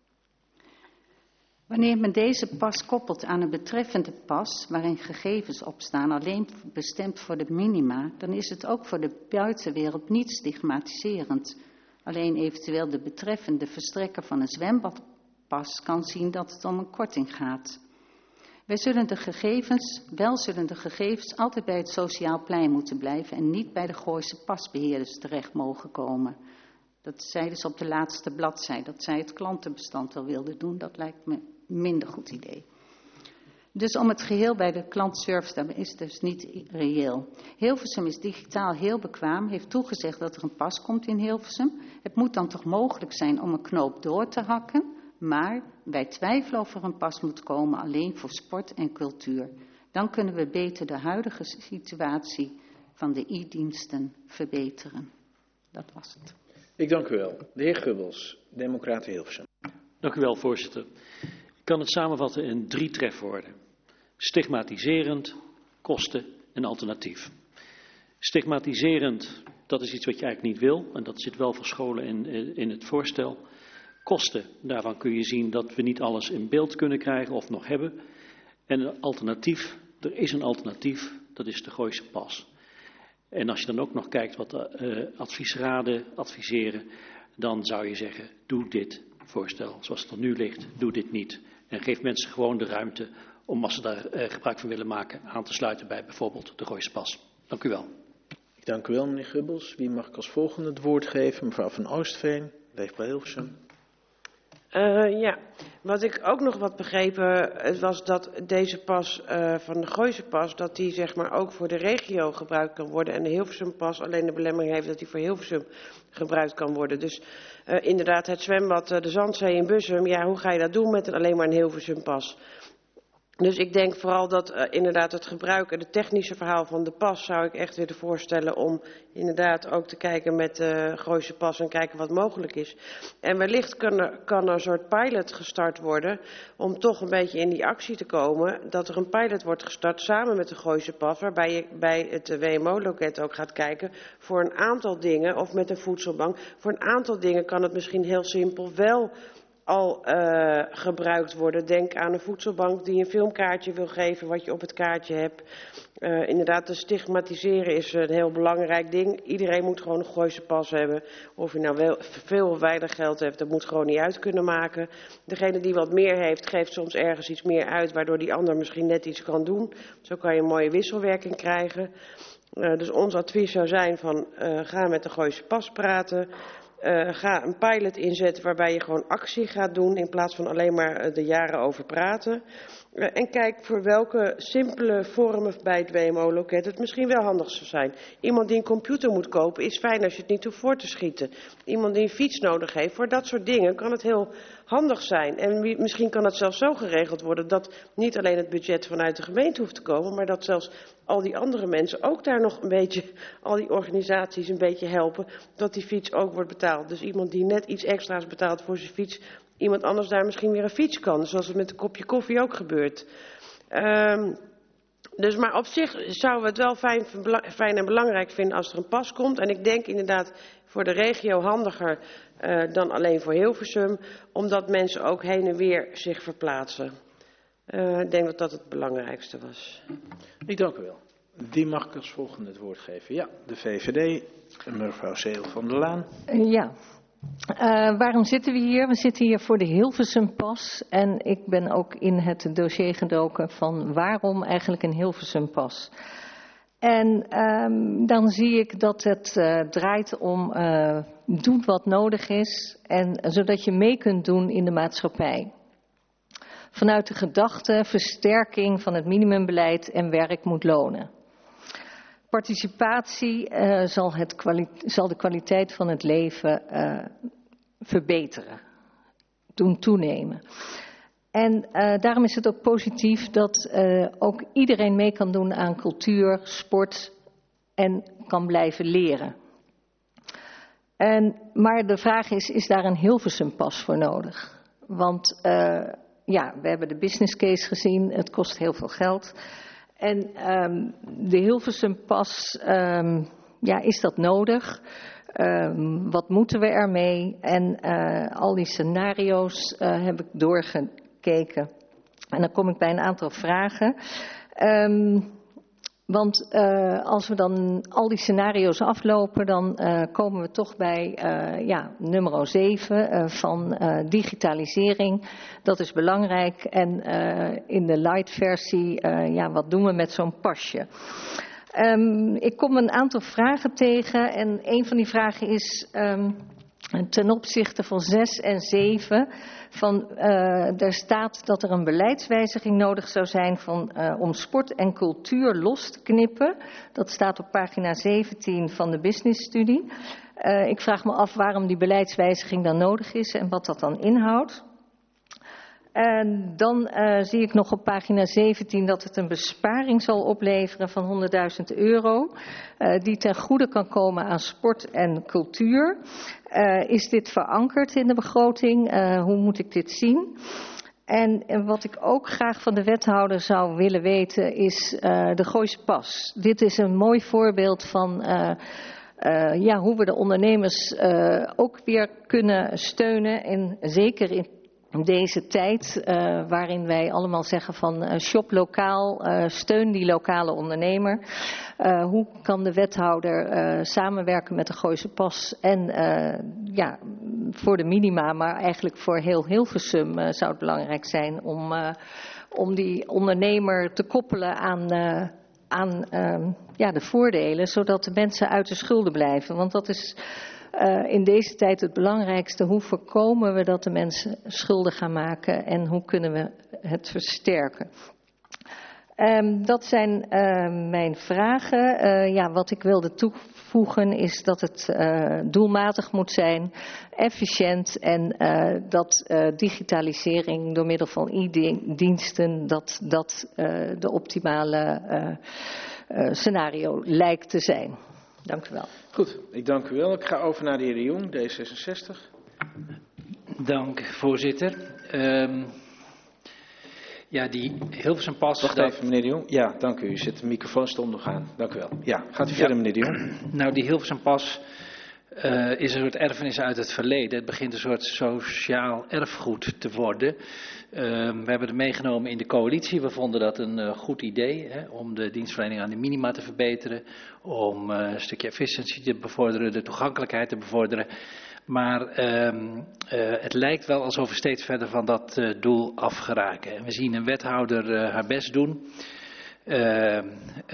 Wanneer men deze pas koppelt aan een betreffende pas, waarin gegevens op staan alleen bestemd voor de minima, dan is het ook voor de buitenwereld niet stigmatiserend. Alleen eventueel de betreffende verstrekker van een zwembadpas kan zien dat het om een korting gaat. Wij zullen de gegevens, wel zullen de gegevens altijd bij het sociaal plein moeten blijven en niet bij de Gooise pasbeheerders terecht mogen komen. Dat zeiden ze op de laatste bladzijde, dat zij het klantenbestand wel wilden doen, dat lijkt me een minder goed idee. Dus om het geheel bij de klantservice te hebben is dus niet reëel. Hilversum is digitaal heel bekwaam, heeft toegezegd dat er een pas komt in Hilversum. Het moet dan toch mogelijk zijn om een knoop door te hakken, maar wij twijfelen of er een pas moet komen alleen voor sport en cultuur. Dan kunnen we beter de huidige situatie van de e-diensten verbeteren. Dat was het. Ik dank u wel. De heer Gubbels, Democraten Hilversum. Dank u wel, voorzitter. Ik kan het samenvatten in drie trefwoorden. Stigmatiserend, kosten en alternatief. Stigmatiserend, dat is iets wat je eigenlijk niet wil. En dat zit wel verscholen in, in het voorstel. Kosten, daarvan kun je zien dat we niet alles in beeld kunnen krijgen of nog hebben. En een alternatief, er is een alternatief, dat is de Gooise pas. En als je dan ook nog kijkt wat de uh, adviesraden adviseren, dan zou je zeggen, doe dit voorstel zoals het er nu ligt, doe dit niet. En geef mensen gewoon de ruimte om, als ze daar uh, gebruik van willen maken, aan te sluiten bij bijvoorbeeld de Gooise pas. Dank u wel. Ik dank u wel, meneer Gubbels. Wie mag ik als volgende het woord geven? Mevrouw van Oostveen, leefbaar Hilversum. Uh, ja, wat ik ook nog wat begrepen was dat deze pas uh, van de Gooise pas, dat die zeg maar ook voor de regio gebruikt kan worden en de Hilversum pas alleen de belemmering heeft dat die voor Hilversum gebruikt kan worden. Dus uh, inderdaad het zwembad, uh, de Zandzee in Bussum, ja, hoe ga je dat doen met een, alleen maar een Hilversum pas? Dus ik denk vooral dat uh, inderdaad het gebruik en het technische verhaal van de pas zou ik echt willen voorstellen om inderdaad ook te kijken met de Gooise pas en kijken wat mogelijk is. En wellicht kan er, kan er een soort pilot gestart worden om toch een beetje in die actie te komen. Dat er een pilot wordt gestart samen met de Gooise pas waarbij je bij het W M O-loket ook gaat kijken voor een aantal dingen of met een voedselbank. Voor een aantal dingen kan het misschien heel simpel wel al uh, gebruikt worden. Denk aan een voedselbank die een filmkaartje wil geven wat je op het kaartje hebt. Uh, inderdaad, te stigmatiseren is een heel belangrijk ding. Iedereen moet gewoon een Gooise pas hebben. Of je nou wel veel of weinig geld hebt, dat moet gewoon niet uit kunnen maken. Degene die wat meer heeft, geeft soms ergens iets meer uit, waardoor die ander misschien net iets kan doen. Zo kan je een mooie wisselwerking krijgen. Uh, dus ons advies zou zijn van uh, ga met de Gooise pas praten. Uh, ga een pilot inzetten waarbij je gewoon actie gaat doen in plaats van alleen maar uh, de jaren over praten. Uh, en kijk voor welke simpele vormen bij het W M O-loket het misschien wel handig zou zijn. Iemand die een computer moet kopen is fijn als je het niet hoeft voor te schieten. Iemand die een fiets nodig heeft, voor dat soort dingen kan het heel handig zijn. En wie, misschien kan het zelfs zo geregeld worden dat niet alleen het budget vanuit de gemeente hoeft te komen, maar dat zelfs al die andere mensen ook daar nog een beetje, al die organisaties een beetje helpen, dat die fiets ook wordt betaald. Dus iemand die net iets extra's betaalt voor zijn fiets, iemand anders daar misschien weer een fiets kan, zoals het met een kopje koffie ook gebeurt. Um, dus maar op zich zouden we het wel fijn, fijn en belangrijk vinden als er een pas komt. En ik denk inderdaad voor de regio handiger uh, dan alleen voor Hilversum, omdat mensen ook heen en weer zich verplaatsen. Uh, ik denk dat dat het belangrijkste was. Ik dank u wel. Wie mag ik als volgende het woord geven? Ja, de V V D, mevrouw Seel van der Laan. Uh, ja. Uh, waarom zitten we hier? We zitten hier voor de Hilversum pas. En ik ben ook in het dossier gedoken van waarom eigenlijk een Hilversum pas. En um, dan zie ik dat het uh, draait om uh, doen wat nodig is. En zodat je mee kunt doen in de maatschappij. Vanuit de gedachte versterking van het minimumbeleid en werk moet lonen. Participatie uh, zal, het kwali- zal de kwaliteit van het leven uh, verbeteren, doen toenemen. En uh, daarom is het ook positief dat uh, ook iedereen mee kan doen aan cultuur, sport en kan blijven leren. En, maar de vraag is, is daar een Hilversumpas voor nodig? Want uh, ja, we hebben de business case gezien, het kost heel veel geld. En um, de Hilversumpas, um, ja, is dat nodig? Um, wat moeten we ermee? En uh, al die scenario's uh, heb ik doorgekeken. En dan kom ik bij een aantal vragen. Um, want uh, als we dan al die scenario's aflopen, dan uh, komen we toch bij uh, ja, nummer zeven uh, van uh, digitalisering. Dat is belangrijk. En uh, in de light versie, uh, ja, wat doen we met zo'n pasje? Um, ik kom een aantal vragen tegen en een van die vragen is um, ten opzichte van zes en zeven. Van, uh, er staat dat er een beleidswijziging nodig zou zijn van, uh, om sport en cultuur los te knippen. Dat staat op pagina zeventien van de businessstudie. Uh, ik vraag me af waarom die beleidswijziging dan nodig is en wat dat dan inhoudt. En dan uh, zie ik nog op pagina zeventien dat het een besparing zal opleveren van honderdduizend euro. Uh, die ten goede kan komen aan sport en cultuur. Uh, is dit verankerd in de begroting? Uh, hoe moet ik dit zien? En, en wat ik ook graag van de wethouder zou willen weten is uh, de Gooise Pas. Dit is een mooi voorbeeld van uh, uh, ja, hoe we de ondernemers uh, ook weer kunnen steunen. En zeker in deze tijd uh, waarin wij allemaal zeggen van uh, shop lokaal, uh, steun die lokale ondernemer. Uh, hoe kan de wethouder uh, samenwerken met de Gooise Pas en uh, ja, voor de minima, maar eigenlijk voor heel Hilversum uh, zou het belangrijk zijn om, uh, om die ondernemer te koppelen aan, uh, aan uh, ja, de voordelen, zodat de mensen uit de schulden blijven. Want dat is Uh, in deze tijd het belangrijkste. Hoe voorkomen we dat de mensen schulden gaan maken en hoe kunnen we het versterken? Um, dat zijn uh, mijn vragen. Uh, ja, wat ik wilde toevoegen is dat het uh, doelmatig moet zijn, efficiënt en uh, dat uh, digitalisering door middel van e-diensten dat dat uh, de optimale uh, uh, scenario lijkt te zijn. Dank u wel. Goed, ik dank u wel. Ik ga over naar de heer De Jong, D zesenzestig. Dank, voorzitter. Um, ja, die Hilversumpas. Wacht even, meneer De Jong. Ja, dank u. U zet de microfoon stond nog aan. Dank u wel. Ja, gaat u verder, ja, meneer De Jong. Nou, die Hilversumpas uh, is een soort erfenis uit het verleden. Het begint een soort sociaal erfgoed te worden. Uh, we hebben het meegenomen in de coalitie. We vonden dat een uh, goed idee, hè, om de dienstverlening aan de minima te verbeteren, om uh, een stukje efficiëntie te bevorderen, de toegankelijkheid te bevorderen. Maar um, uh, het lijkt wel alsof we steeds verder van dat uh, doel afgeraken. En we zien een wethouder uh, haar best doen. Uh, uh,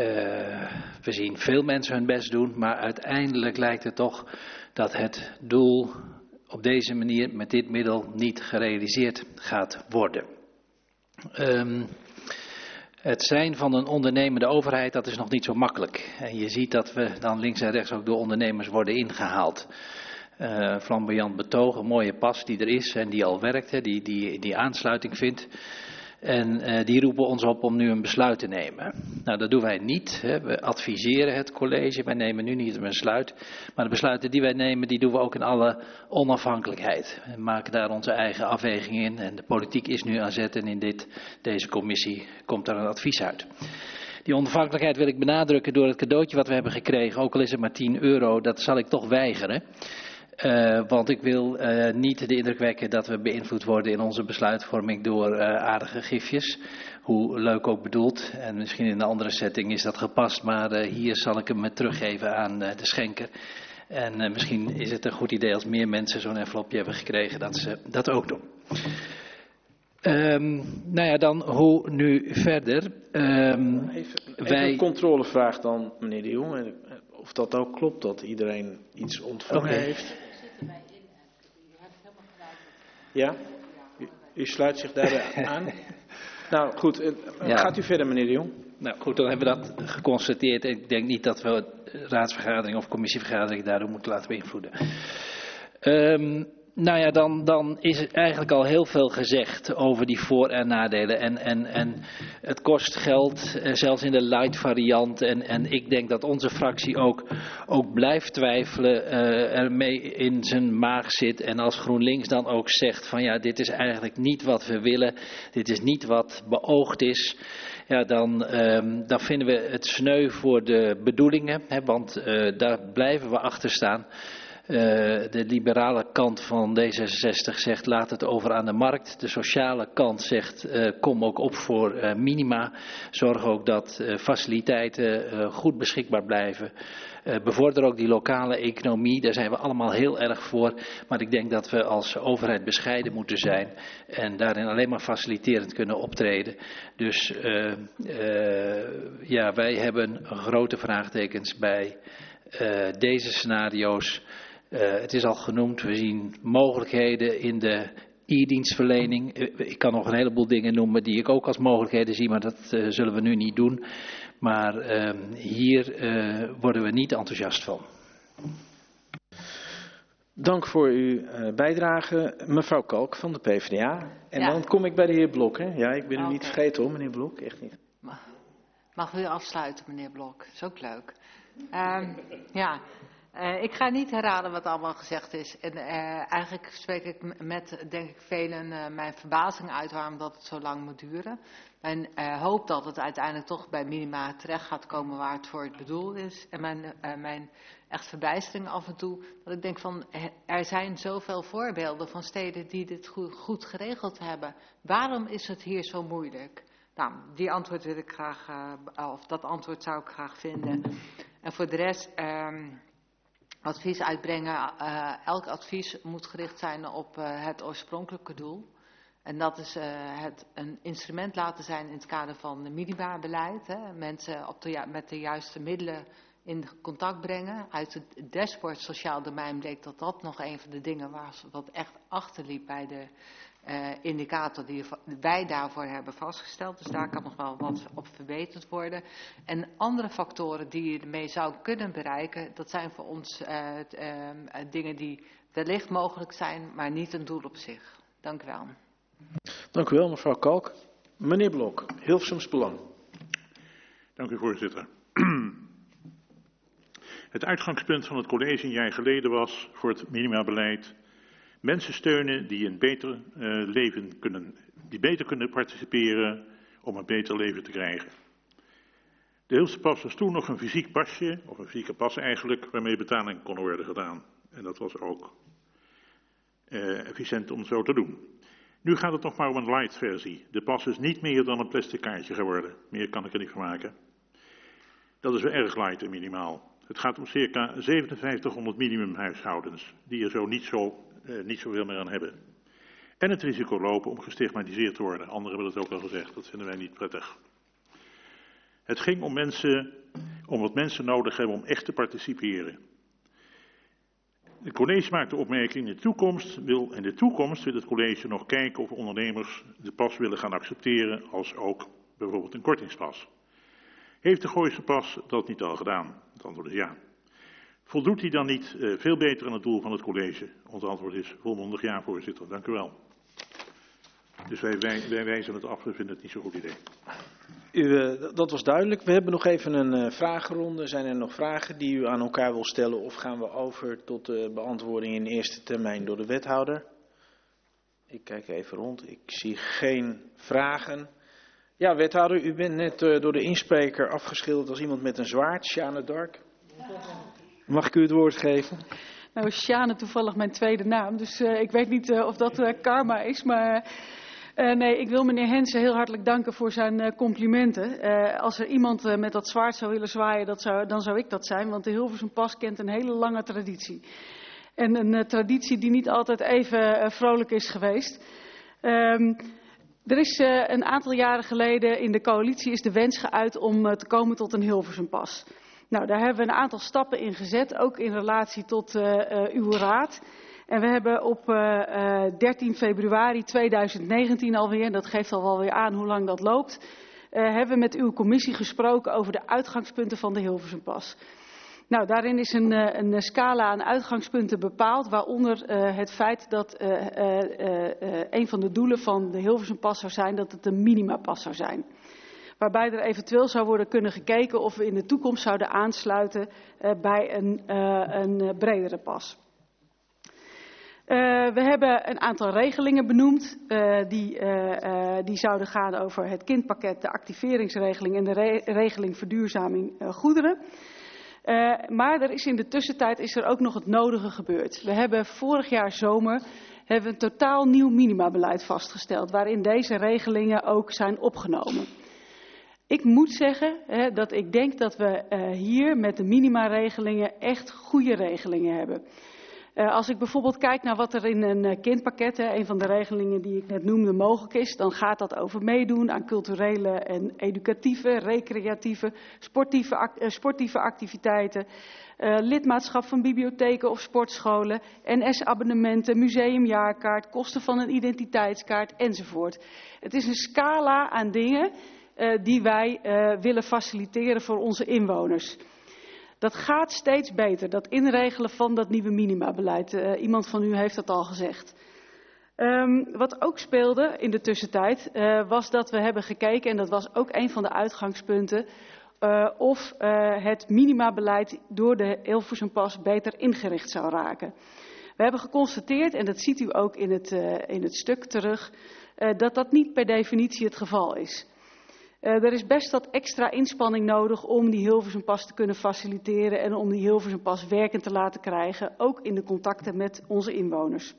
we zien veel mensen hun best doen, maar uiteindelijk lijkt het toch dat het doel op deze manier met dit middel niet gerealiseerd gaat worden. Um, het zijn van een ondernemende overheid, dat is nog niet zo makkelijk. En je ziet dat we dan links en rechts ook door ondernemers worden ingehaald. Uh, flamboyant betoog, een mooie pas die er is en die al werkt, hè, die, die, die aansluiting vindt. En uh, die roepen ons op om nu een besluit te nemen. Nou, dat doen wij niet. Hè. We adviseren het college. Wij nemen nu niet een besluit. Maar de besluiten die wij nemen, die doen we ook in alle onafhankelijkheid. We maken daar onze eigen afweging in. En de politiek is nu aan zet. En in dit, deze commissie komt daar een advies uit. Die onafhankelijkheid wil ik benadrukken door het cadeautje wat we hebben gekregen. Ook al is het maar tien euro, dat zal ik toch weigeren. Uh, want ik wil uh, niet de indruk wekken dat we beïnvloed worden in onze besluitvorming door uh, aardige gifjes. Hoe leuk ook bedoeld. En misschien in een andere setting is dat gepast. Maar uh, hier zal ik hem teruggeven aan uh, de schenker. En uh, misschien is het een goed idee als meer mensen zo'n envelopje hebben gekregen dat ze dat ook doen. Um, nou ja, dan hoe nu verder? Um, even, even wij... een controlevraag dan, meneer De Jong. Of dat ook klopt, dat iedereen iets ontvangen okay. heeft. Ja? U, u sluit zich daarbij aan? Nou goed, uh, ja. Gaat u verder, meneer De Jong. Nou goed, dan hebben we dat geconstateerd. Ik denk niet dat we raadsvergadering of commissievergadering daardoor moeten laten beïnvloeden. Um, Nou ja, dan, dan is er eigenlijk al heel veel gezegd over die voor- en nadelen. En, en, en het kost geld, eh, zelfs in de light variant. En, en ik denk dat onze fractie ook, ook blijft twijfelen, uh, ermee in zijn maag zit. En als GroenLinks dan ook zegt van ja, dit is eigenlijk niet wat we willen. Dit is niet wat beoogd is. Ja, dan, um, dan vinden we het sneu voor de bedoelingen. Hè, want uh, daar blijven we achter staan. Uh, de liberale kant van D zesenzestig zegt laat het over aan de markt. De sociale kant zegt uh, kom ook op voor uh, minima. Zorg ook dat uh, faciliteiten uh, goed beschikbaar blijven. Uh, bevorder ook die lokale economie. Daar zijn we allemaal heel erg voor. Maar ik denk dat we als overheid bescheiden moeten zijn. En daarin alleen maar faciliterend kunnen optreden. Dus uh, uh, ja, wij hebben grote vraagtekens bij uh, deze scenario's. Uh, het is al genoemd, we zien mogelijkheden in de e-dienstverlening. Uh, ik kan nog een heleboel dingen noemen die ik ook als mogelijkheden zie, maar dat uh, zullen we nu niet doen. Maar uh, hier uh, worden we niet enthousiast van. Dank voor uw uh, bijdrage, mevrouw Kalk van de PvdA. En ja. dan kom ik bij de heer Blok. Hè? Ja, ik ben u okay. niet vergeten hoor, meneer Blok, echt niet. Mag u afsluiten, meneer Blok? Dat is ook leuk. Um, ja... Uh, ik ga niet herhalen wat allemaal gezegd is. En uh, eigenlijk spreek ik met, denk ik, velen uh, mijn verbazing uit waarom dat het zo lang moet duren. Mijn uh, hoop dat het uiteindelijk toch bij minima terecht gaat komen waar het voor het bedoeld is. En mijn, uh, mijn echt verbijstering af en toe, dat ik denk van, er zijn zoveel voorbeelden van steden die dit goed, goed geregeld hebben. Waarom is het hier zo moeilijk? Nou, die antwoord wil ik graag, uh, of dat antwoord zou ik graag vinden. En voor de rest... Um, advies uitbrengen. Uh, elk advies moet gericht zijn op uh, het oorspronkelijke doel. En dat is uh, het een instrument laten zijn in het kader van het minimabeleid. Hè. Mensen op de, met de juiste middelen in contact brengen. Uit het dashboard sociaal domein bleek dat dat nog een van de dingen was wat echt achterliep bij de uh, indicator die wij daarvoor hebben vastgesteld. Dus daar kan nog wel wat op verbeterd worden. En andere factoren die je ermee zou kunnen bereiken, dat zijn voor ons uh, uh, dingen die wellicht mogelijk zijn, maar niet een doel op zich. Dank u wel. Dank u wel, mevrouw Kalk. Meneer Blok, Hilversums Belang. Dank u, voorzitter. Het uitgangspunt van het college een jaar geleden was voor het minimabeleid mensen steunen die een beter uh, leven kunnen, die beter kunnen participeren om een beter leven te krijgen. De Hilversumse pas was toen nog een fysiek pasje, of een fysieke pas eigenlijk, waarmee betaling kon worden gedaan. En dat was ook uh, efficiënt om zo te doen. Nu gaat het nog maar om een light versie. De pas is niet meer dan een plastic kaartje geworden. Meer kan ik er niet van maken. Dat is wel erg light en minimaal. Het gaat om circa zevenenvijftighonderd minimumhuishoudens, die er zo niet, zo, uh, niet zoveel meer aan hebben. En het risico lopen om gestigmatiseerd te worden. Anderen hebben het ook al gezegd, dat vinden wij niet prettig. Het ging om mensen, om wat mensen nodig hebben om echt te participeren. Het college maakt de opmerking, in de toekomst wil, in de toekomst wil het college nog kijken of ondernemers de pas willen gaan accepteren als ook bijvoorbeeld een kortingspas. Heeft de Gooise pas dat niet al gedaan? Het antwoord is ja. Voldoet hij dan niet uh, veel beter aan het doel van het college? Ons antwoord is volmondig ja, voorzitter. Dank u wel. Dus wij, wij, wij wijzen het af, we vinden het niet zo'n goed idee. U, uh, dat was duidelijk. We hebben nog even een uh, vragenronde. Zijn er nog vragen die u aan elkaar wil stellen of gaan we over tot de beantwoording in eerste termijn door de wethouder? Ik kijk even rond. Ik zie geen vragen. Ja, wethouder, u bent net uh, door de inspreker afgeschilderd als iemand met een zwaard, Sjane Dark. Mag ik u het woord geven? Nou is Sjane toevallig mijn tweede naam, dus uh, ik weet niet uh, of dat uh, karma is, maar uh, nee, ik wil meneer Hensen heel hartelijk danken voor zijn uh, complimenten. Uh, als er iemand uh, met dat zwaard zou willen zwaaien, dat zou, dan zou ik dat zijn, want de Hilversum Pas kent een hele lange traditie. En een uh, traditie die niet altijd even uh, vrolijk is geweest. Um, Er is uh, een aantal jaren geleden in de coalitie is de wens geuit om uh, te komen tot een Hilversum Pas. Nou, daar hebben we een aantal stappen in gezet, ook in relatie tot uh, uh, uw raad. En we hebben op uh, uh, dertien februari tweeduizend negentien alweer, en dat geeft al wel weer aan hoe lang dat loopt, uh, hebben we met uw commissie gesproken over de uitgangspunten van de Hilversum Pas. Nou, daarin is een, een scala aan uitgangspunten bepaald, waaronder uh, het feit dat uh, uh, uh, een van de doelen van de Hilversumpas zou zijn dat het een minimapas zou zijn. Waarbij er eventueel zou worden kunnen gekeken of we in de toekomst zouden aansluiten uh, bij een, uh, een bredere pas. Uh, we hebben een aantal regelingen benoemd, uh, die, uh, uh, die zouden gaan over het kindpakket, de activeringsregeling en de re regeling verduurzaming uh, goederen. Uh, maar er is in de tussentijd is er ook nog het nodige gebeurd. We hebben vorig jaar zomer hebben een totaal nieuw minimabeleid vastgesteld, waarin deze regelingen ook zijn opgenomen. Ik moet zeggen hè, dat ik denk dat we uh, hier met de minimaregelingen echt goede regelingen hebben. Uh, als ik bijvoorbeeld kijk naar wat er in een uh, kindpakket, hè, een van de regelingen die ik net noemde, mogelijk is, dan gaat dat over meedoen aan culturele en educatieve, recreatieve, sportieve, act uh, sportieve activiteiten, uh, lidmaatschap van bibliotheken of sportscholen, N S-abonnementen, museumjaarkaart, kosten van een identiteitskaart enzovoort. Het is een scala aan dingen uh, die wij uh, willen faciliteren voor onze inwoners. Dat gaat steeds beter, dat inregelen van dat nieuwe minimabeleid. Uh, iemand van u heeft dat al gezegd. Um, wat ook speelde in de tussentijd uh, was dat we hebben gekeken, en dat was ook een van de uitgangspunten, uh, of uh, het minimabeleid door de Hilversumpas beter ingericht zou raken. We hebben geconstateerd, en dat ziet u ook in het, uh, in het stuk terug, uh, dat dat niet per definitie het geval is. Uh, er is best wat extra inspanning nodig om die Hilversumpas te kunnen faciliteren en om die Hilversumpas werkend te laten krijgen, ook in de contacten met onze inwoners.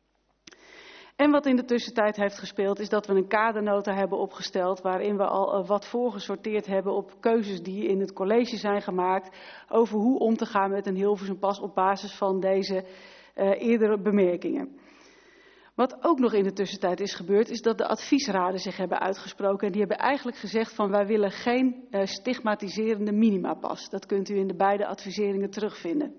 En wat in de tussentijd heeft gespeeld is dat we een kadernota hebben opgesteld waarin we al uh, wat voorgesorteerd hebben op keuzes die in het college zijn gemaakt over hoe om te gaan met een Hilversumpas op basis van deze uh, eerdere bemerkingen. Wat ook nog in de tussentijd is gebeurd, is dat de adviesraden zich hebben uitgesproken. En die hebben eigenlijk gezegd van wij willen geen uh, stigmatiserende minimapas. Dat kunt u in de beide adviseringen terugvinden.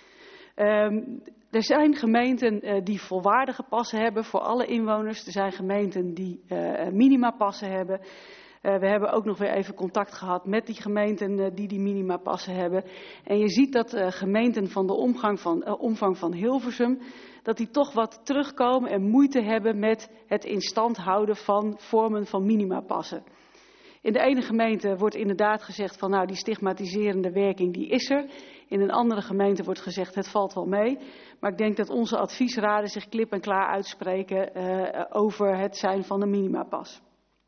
Um, er zijn gemeenten uh, die volwaardige passen hebben voor alle inwoners. Er zijn gemeenten die uh, minimapassen hebben. Uh, we hebben ook nog weer even contact gehad met die gemeenten uh, die die minimapassen hebben. En je ziet dat uh, gemeenten van de omgang van, uh, omvang van Hilversum, dat die toch wat terugkomen en moeite hebben met het in stand houden van vormen van minimapassen. In de ene gemeente wordt inderdaad gezegd van nou die stigmatiserende werking die is er. In een andere gemeente wordt gezegd het valt wel mee. Maar ik denk dat onze adviesraden zich klip en klaar uitspreken uh, over het zijn van een minimapas.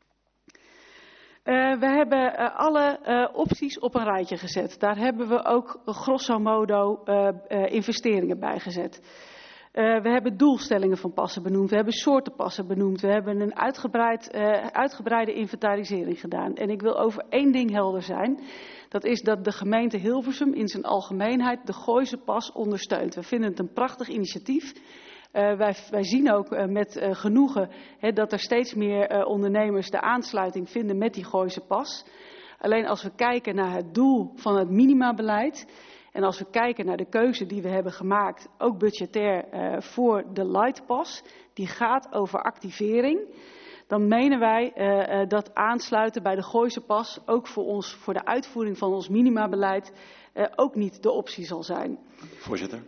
Uh, we hebben uh, alle uh, opties op een rijtje gezet. Daar hebben we ook grosso modo uh, uh, investeringen bij gezet. Uh, we hebben doelstellingen van passen benoemd, we hebben soorten passen benoemd, we hebben een uitgebreid, uh, uitgebreide inventarisering gedaan. En ik wil over één ding helder zijn, dat is dat de gemeente Hilversum in zijn algemeenheid de Gooise pas ondersteunt. We vinden het een prachtig initiatief. Uh, wij, wij zien ook uh, met uh, genoegen he, dat er steeds meer uh, ondernemers de aansluiting vinden met die Gooise pas. Alleen als we kijken naar het doel van het minimabeleid en als we kijken naar de keuze die we hebben gemaakt, ook budgetair uh, voor de Lightpas, die gaat over activering, dan menen wij uh, uh, dat aansluiten bij de Gooise pas ook voor ons, voor de uitvoering van ons minimabeleid, uh, ook niet de optie zal zijn. Voorzitter.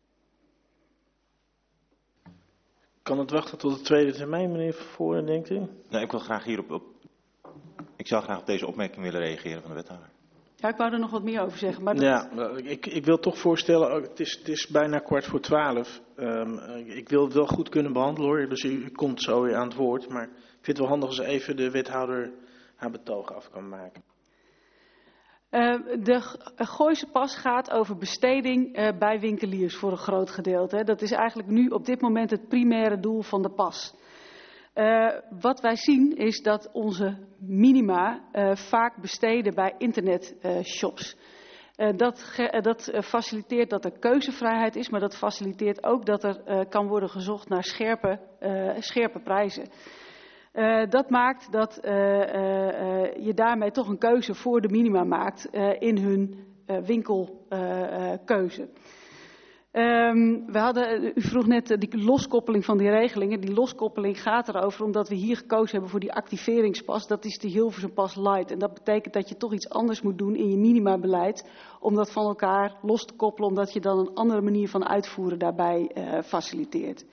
Kan het wachten tot de tweede termijn, meneer Vervoren, denkt u? Nou, ik wil graag hierop, op, ik zou graag op deze opmerking willen reageren van de wethouder. Ja, ik wou er nog wat meer over zeggen. Maar dat... Ja, ik, ik wil toch voorstellen, het is, het is bijna kwart voor twaalf. Um, ik wil het wel goed kunnen behandelen hoor, dus u, u komt zo weer aan het woord. Maar ik vind het wel handig als even de wethouder haar betoog af kan maken. Uh, de Gooise pas gaat over besteding uh, bij winkeliers voor een groot gedeelte. Dat is eigenlijk nu op dit moment het primaire doel van de pas. Uh, wat wij zien is dat onze minima uh, vaak besteden bij internetshops. Uh, uh, dat, uh, dat uh, faciliteert dat er keuzevrijheid is, maar dat faciliteert ook dat er uh, kan worden gezocht naar scherpe, uh, scherpe prijzen. Uh, dat maakt dat uh, uh, uh, je daarmee toch een keuze voor de minima maakt uh, in hun uh, winkelkeuze. Uh, Um, we hadden, u vroeg net uh, die loskoppeling van die regelingen. Die loskoppeling gaat erover omdat we hier gekozen hebben voor die activeringspas. Dat is de Hilversumpas Light. En dat betekent dat je toch iets anders moet doen in je minimabeleid. Om dat van elkaar los te koppelen. Omdat je dan een andere manier van uitvoeren daarbij uh, faciliteert.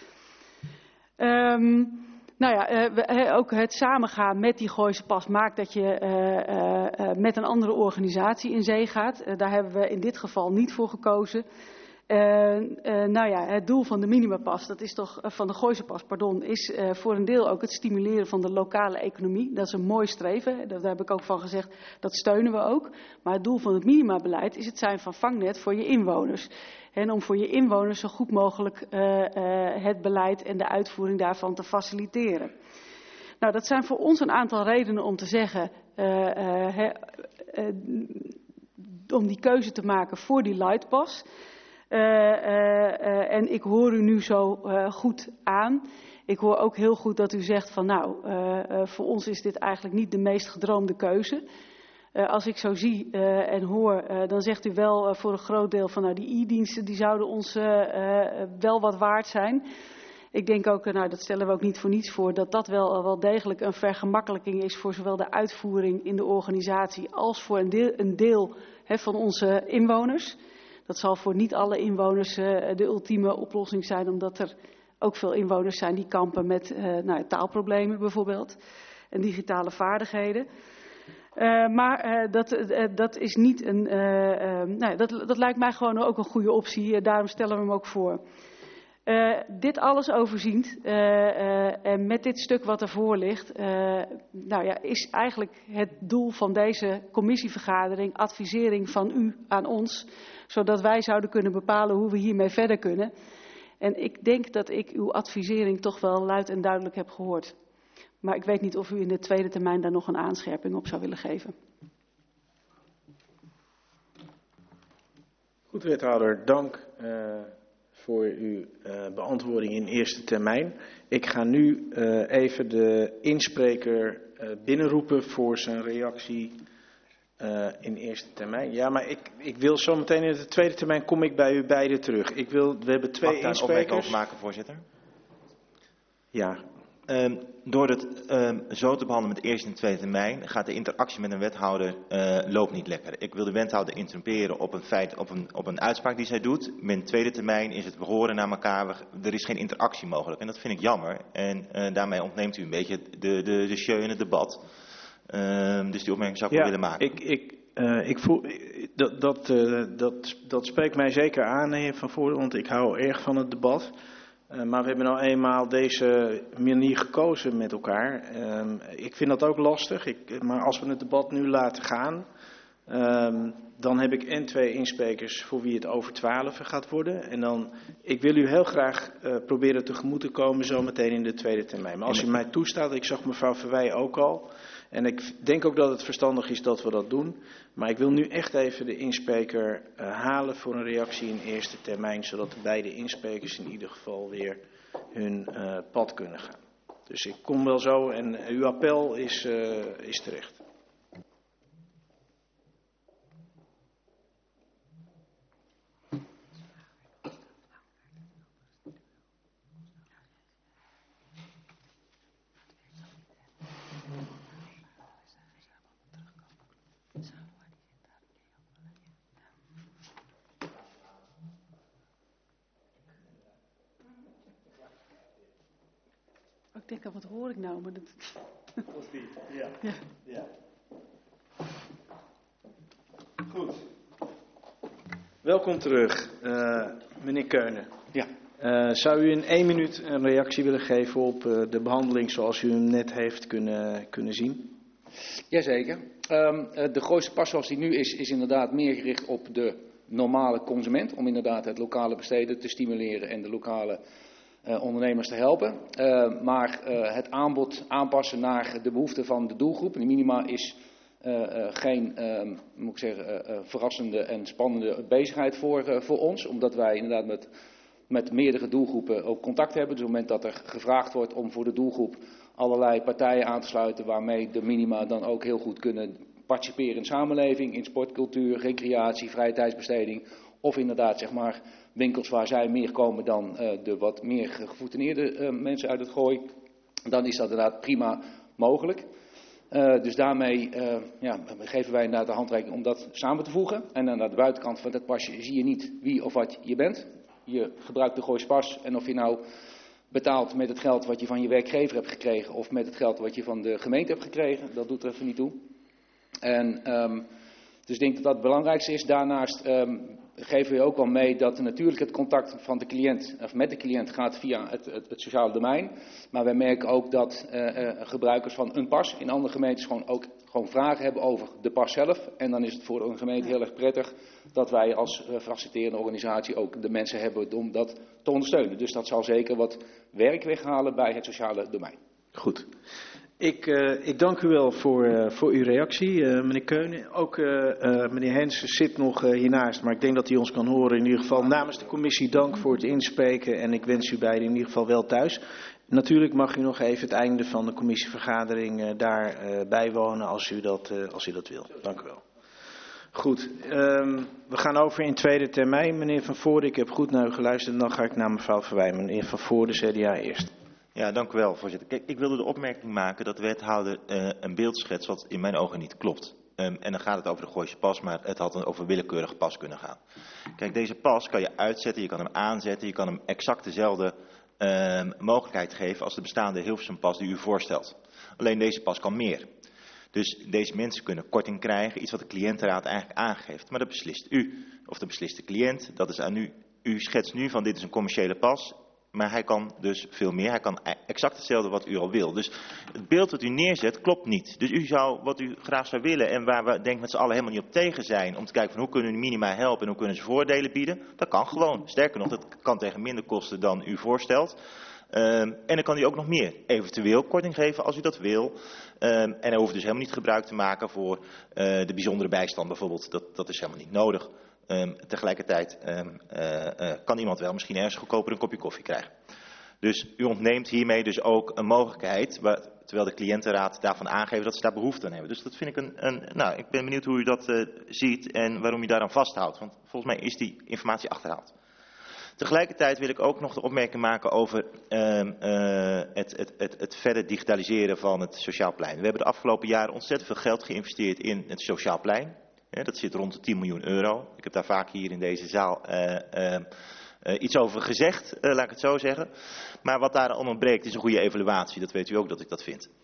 Um, nou ja, uh, we, uh, ook het samengaan met die Gooise pas maakt dat je uh, uh, uh, met een andere organisatie in zee gaat. Uh, daar hebben we in dit geval niet voor gekozen. Uh, uh, nou ja, het doel van de minimapas, dat is toch, uh, van de Gooise pas, pardon, is uh, voor een deel ook het stimuleren van de lokale economie. Dat is een mooi streven, daar heb ik ook van gezegd, dat steunen we ook. Maar het doel van het minimabeleid is het zijn van vangnet voor je inwoners. En om voor je inwoners zo goed mogelijk uh, uh, het beleid en de uitvoering daarvan te faciliteren. Nou, dat zijn voor ons een aantal redenen om te zeggen, uh, uh, he, uh, om die keuze te maken voor die lightpas. Uh, uh, uh, en ik hoor u nu zo uh, goed aan. Ik hoor ook heel goed dat u zegt van nou, uh, uh, voor ons is dit eigenlijk niet de meest gedroomde keuze. Uh, als ik zo zie uh, en hoor, uh, dan zegt u wel uh, voor een groot deel van nou, die e-diensten die zouden ons uh, uh, wel wat waard zijn. Ik denk ook, uh, nou dat stellen we ook niet voor niets voor, dat dat wel, uh, wel degelijk een vergemakkelijking is voor zowel de uitvoering in de organisatie als voor een deel, een deel he, van onze inwoners. Dat zal voor niet alle inwoners uh, de ultieme oplossing zijn, omdat er ook veel inwoners zijn die kampen met uh, nou, taalproblemen bijvoorbeeld en digitale vaardigheden. Uh, maar uh, dat, uh, dat is niet een, uh, uh, nou, dat, dat lijkt mij gewoon ook een goede optie, uh, daarom stellen we hem ook voor. Uh, dit alles overziend uh, uh, en met dit stuk wat ervoor ligt, uh, nou ja, is eigenlijk het doel van deze commissievergadering advisering van u aan ons, zodat wij zouden kunnen bepalen hoe we hiermee verder kunnen. En ik denk dat ik uw advisering toch wel luid en duidelijk heb gehoord. Maar ik weet niet of u in de tweede termijn daar nog een aanscherping op zou willen geven. Goed, wethouder, dank uh, voor uw uh, beantwoording in eerste termijn. Ik ga nu uh, even de inspreker uh, binnenroepen voor zijn reactie uh, in eerste termijn. Ja, maar ik, ik wil zo meteen in de tweede termijn kom ik bij u beiden terug. Ik wil, we hebben twee Mag ik daar insprekers. een opmerking over maken, voorzitter? Ja. Um, door het um, zo te behandelen met eerste en tweede termijn gaat de interactie met een wethouder uh, loopt niet lekker. Ik wil de wethouder interrumperen op een feit, op een, op een uitspraak die zij doet. Met een tweede termijn is het we horen naar elkaar, we, er is geen interactie mogelijk. En dat vind ik jammer. En uh, daarmee ontneemt u een beetje de, de, de show in het debat. Um, dus die opmerking zou ik ja, wel willen maken. Ik, ik, uh, ik voel, dat, dat, uh, dat, dat spreekt mij zeker aan, heer Van Voorde, want ik hou erg van het debat. Uh, maar we hebben nou eenmaal deze manier gekozen met elkaar. Um, ik vind dat ook lastig, ik, maar als we het debat nu laten gaan, um, dan heb ik en twee insprekers voor wie het over twaalf gaat worden. En dan, ik wil u heel graag uh, proberen tegemoet te komen zometeen in de tweede termijn. Maar als u mij toestaat, ik zag mevrouw Verwij ook al. En ik denk ook dat het verstandig is dat we dat doen. Maar ik wil nu echt even de inspreker uh, halen voor een reactie in eerste termijn. Zodat de beide insprekers in ieder geval weer hun uh, pad kunnen gaan. Dus ik kom wel zo en uh, uw appel is, uh, is terecht. Ik denk al, wat hoor ik nou? Maar dat... Dat is die, ja. Ja. ja. Goed. Welkom terug, uh, meneer Keunen. Ja. Uh, zou u in één minuut een reactie willen geven op uh, de behandeling zoals u hem net heeft kunnen, kunnen zien? Jazeker. Um, de Gooise pas zoals die nu is, is inderdaad meer gericht op de normale consument. Om inderdaad het lokale besteden te stimuleren en de lokale uh, ondernemers te helpen. Uh, maar uh, het aanbod aanpassen naar de behoeften van de doelgroep. De minima is uh, uh, geen uh, moet ik zeggen, uh, uh, verrassende en spannende bezigheid voor, uh, voor ons. Omdat wij inderdaad met, met meerdere doelgroepen ook contact hebben. Dus op het moment dat er gevraagd wordt om voor de doelgroep allerlei partijen aan te sluiten waarmee de minima dan ook heel goed kunnen participeren in samenleving, in sport, cultuur, recreatie, vrije tijdsbesteding. of inderdaad zeg maar, winkels waar zij meer komen dan uh, de wat meer gevoutineerde uh, mensen uit het Gooi, dan is dat inderdaad prima mogelijk. Uh, dus daarmee uh, ja, geven wij inderdaad de handreiking om dat samen te voegen. En aan de buitenkant van dat pasje zie je niet wie of wat je bent. Je gebruikt de Gooise pas en of je nou betaalt met het geld wat je van je werkgever hebt gekregen of met het geld wat je van de gemeente hebt gekregen, dat doet er even niet toe. En um, dus ik denk dat dat het belangrijkste is. Daarnaast um, geven we ook wel mee dat natuurlijk het contact van de cliënt, of met de cliënt gaat via het, het, het sociale domein. Maar wij merken ook dat uh, uh, gebruikers van een pas in andere gemeentes gewoon ook gewoon vragen hebben over de pas zelf. En dan is het voor een gemeente heel erg prettig dat wij als uh, faciliterende organisatie ook de mensen hebben om dat te ondersteunen. Dus dat zal zeker wat werk weghalen bij het sociale domein. Goed. Ik, uh, ik dank u wel voor, uh, voor uw reactie, uh, meneer Keunen. Ook uh, uh, meneer Hens zit nog uh, hiernaast, maar ik denk dat hij ons kan horen. In ieder geval namens de commissie dank voor het inspreken en ik wens u beiden in ieder geval wel thuis. Natuurlijk mag u nog even het einde van de commissievergadering uh, daar uh, bijwonen als u, dat, uh, als u dat wil. Dank u wel. Goed, um, we gaan over in tweede termijn. Meneer Van Voorde, ik heb goed naar u geluisterd en dan ga ik naar mevrouw Verwij. Meneer Van Voorde, C D A eerst. Ja, dank u wel, voorzitter. Kijk, ik wilde de opmerking maken dat de wethouder uh, een beeld schetst wat in mijn ogen niet klopt. Um, en dan gaat het over de Gooise pas, maar het had een over een willekeurige pas kunnen gaan. Kijk, deze pas kan je uitzetten, je kan hem aanzetten, je kan hem exact dezelfde um, mogelijkheid geven als de bestaande Hilversum pas die u voorstelt. Alleen deze pas kan meer. Dus deze mensen kunnen korting krijgen, iets wat de cliëntenraad eigenlijk aangeeft. Maar dat beslist u, of dat beslist de cliënt, dat is aan u. U schetst nu van dit is een commerciële pas. Maar hij kan dus veel meer. Hij kan exact hetzelfde wat u al wil. Dus het beeld wat u neerzet klopt niet. Dus u zou wat u graag zou willen en waar we denk met z'n allen helemaal niet op tegen zijn. Om te kijken van hoe kunnen we de minima helpen en hoe kunnen ze voordelen bieden. Dat kan gewoon. Sterker nog, dat kan tegen minder kosten dan u voorstelt. Um, en dan kan u ook nog meer eventueel korting geven als u dat wil. Um, en hij hoeft dus helemaal niet gebruik te maken voor uh, de bijzondere bijstand bijvoorbeeld. Dat, dat is helemaal niet nodig. Um, tegelijkertijd um, uh, uh, kan iemand wel misschien ergens goedkoper een kopje koffie krijgen. Dus u ontneemt hiermee dus ook een mogelijkheid, waar, terwijl de cliëntenraad daarvan aangeeft dat ze daar behoefte aan hebben. Dus dat vind ik een, een nou, ik ben benieuwd hoe u dat uh, ziet en waarom u daaraan vasthoudt. Want volgens mij is die informatie achterhaald. Tegelijkertijd wil ik ook nog de opmerking maken over um, uh, het, het, het, het verder digitaliseren van het sociaal plein. We hebben de afgelopen jaren ontzettend veel geld geïnvesteerd in het sociaal plein. Ja, dat zit rond de tien miljoen euro. Ik heb daar vaak hier in deze zaal uh, uh, uh, iets over gezegd, uh, laat ik het zo zeggen. Maar wat daar aan ontbreekt is een goede evaluatie. Dat weet u ook dat ik dat vind.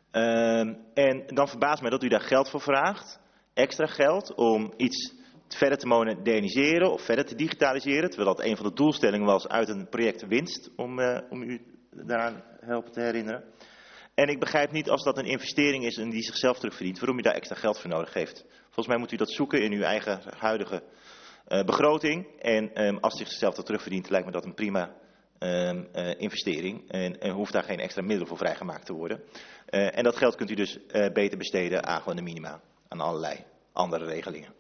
Uh, en dan verbaast mij dat u daar geld voor vraagt. Extra geld om iets verder te moderniseren of verder te digitaliseren. Terwijl dat een van de doelstellingen was uit een project winst. Om, uh, om u daaraan helpen te herinneren. En ik begrijp niet als dat een investering is en die zichzelf terugverdient. Waarom u daar extra geld voor nodig heeft. Volgens mij moet u dat zoeken in uw eigen huidige uh, begroting. En um, als het zichzelf dat terugverdient, lijkt me dat een prima um, uh, investering. En, en hoeft daar geen extra middelen voor vrijgemaakt te worden. Uh, en dat geld kunt u dus uh, beter besteden aan gewoon de minima. Aan allerlei andere regelingen.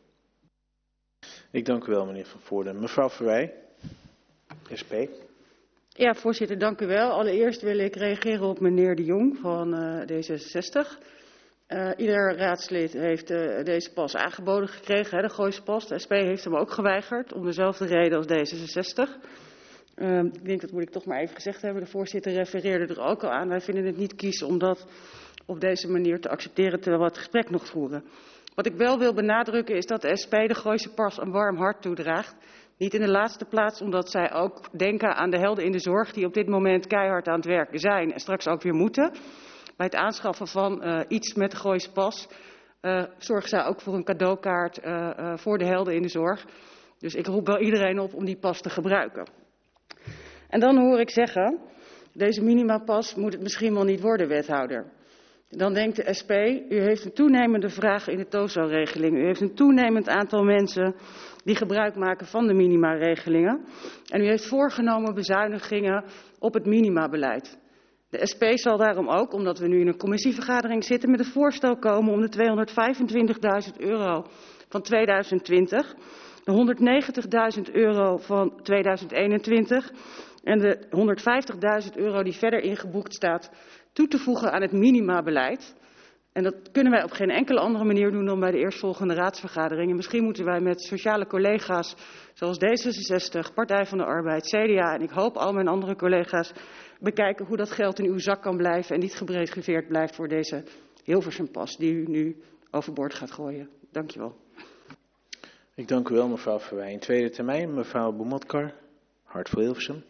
Ik dank u wel, meneer Van Voorde. Mevrouw Verwij, S P. Ja, voorzitter, dank u wel. Allereerst wil ik reageren op meneer De Jong van uh, D zesenzestig. Uh, ieder raadslid heeft uh, deze pas aangeboden gekregen, hè, de Gooise pas. De S P heeft hem ook geweigerd, om dezelfde reden als D zesenzestig. Uh, ik denk, dat moet ik toch maar even gezegd hebben. De voorzitter refereerde er ook al aan. Wij vinden het niet kies om dat op deze manier te accepteren, terwijl we het gesprek nog voeren. Wat ik wel wil benadrukken is dat de S P de Gooise pas een warm hart toedraagt. Niet in de laatste plaats omdat zij ook denken aan de helden in de zorg die op dit moment keihard aan het werk zijn en straks ook weer moeten. Bij het aanschaffen van uh, iets met de Gooise pas uh, zorgen zij ook voor een cadeaukaart uh, uh, voor de helden in de zorg. Dus ik roep wel iedereen op om die pas te gebruiken. En dan hoor ik zeggen, deze minimapas moet het misschien wel niet worden, wethouder. Dan denkt de S P, u heeft een toenemende vraag in de TOZO-regeling. U heeft een toenemend aantal mensen die gebruik maken van de minimaregelingen. En u heeft voorgenomen bezuinigingen op het minimabeleid. De S P zal daarom ook, omdat we nu in een commissievergadering zitten, met een voorstel komen om de tweehonderdvijfentwintigduizend euro van tweeduizend twintig, de honderdnegentigduizend euro van tweeduizend eenentwintig en de honderdvijftigduizend euro die verder ingeboekt staat toe te voegen aan het minimabeleid. En dat kunnen wij op geen enkele andere manier doen dan bij de eerstvolgende raadsvergadering. En misschien moeten wij met sociale collega's zoals D zesenzestig, Partij van de Arbeid, C D A en ik hoop al mijn andere collega's bekijken hoe dat geld in uw zak kan blijven en niet gebreedgeveerd blijft voor deze Hilversumpas die u nu overboord gaat gooien. Dank je wel. Ik dank u wel, mevrouw Verwij. In tweede termijn, mevrouw Boemotkar, Hart voor Hilversum.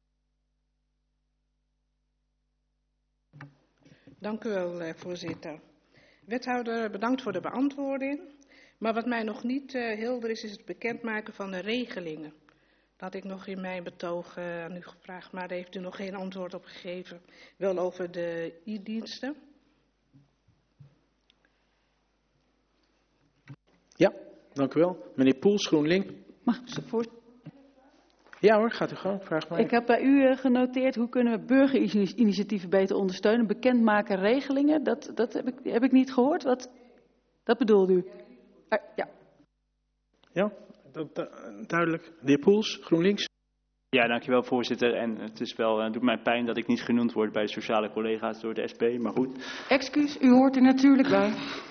Dank u wel, voorzitter. Wethouder, bedankt voor de beantwoording. Maar wat mij nog niet uh, helder is, is het bekendmaken van de regelingen. Dat had ik nog in mijn betoog uh, aan u gevraagd, maar daar heeft u nog geen antwoord op gegeven. Wel over de e-diensten. Ja, dank u wel. Meneer Poels, GroenLinks. Mag ik voor... Ja hoor, gaat u gang, vraag maar. Ik heb bij u uh, genoteerd hoe kunnen we burgerinitiatieven beter ondersteunen. Bekendmaken regelingen, dat, dat heb, ik, heb ik niet gehoord. Wat, dat bedoelde u? Uh, ja. Ja, dat, dat, duidelijk. De heer Poels, GroenLinks. Ja, dankjewel voorzitter. En het is wel, het doet mij pijn dat ik niet genoemd word bij de sociale collega's door de S P, maar goed. Excuus, u hoort er natuurlijk bij.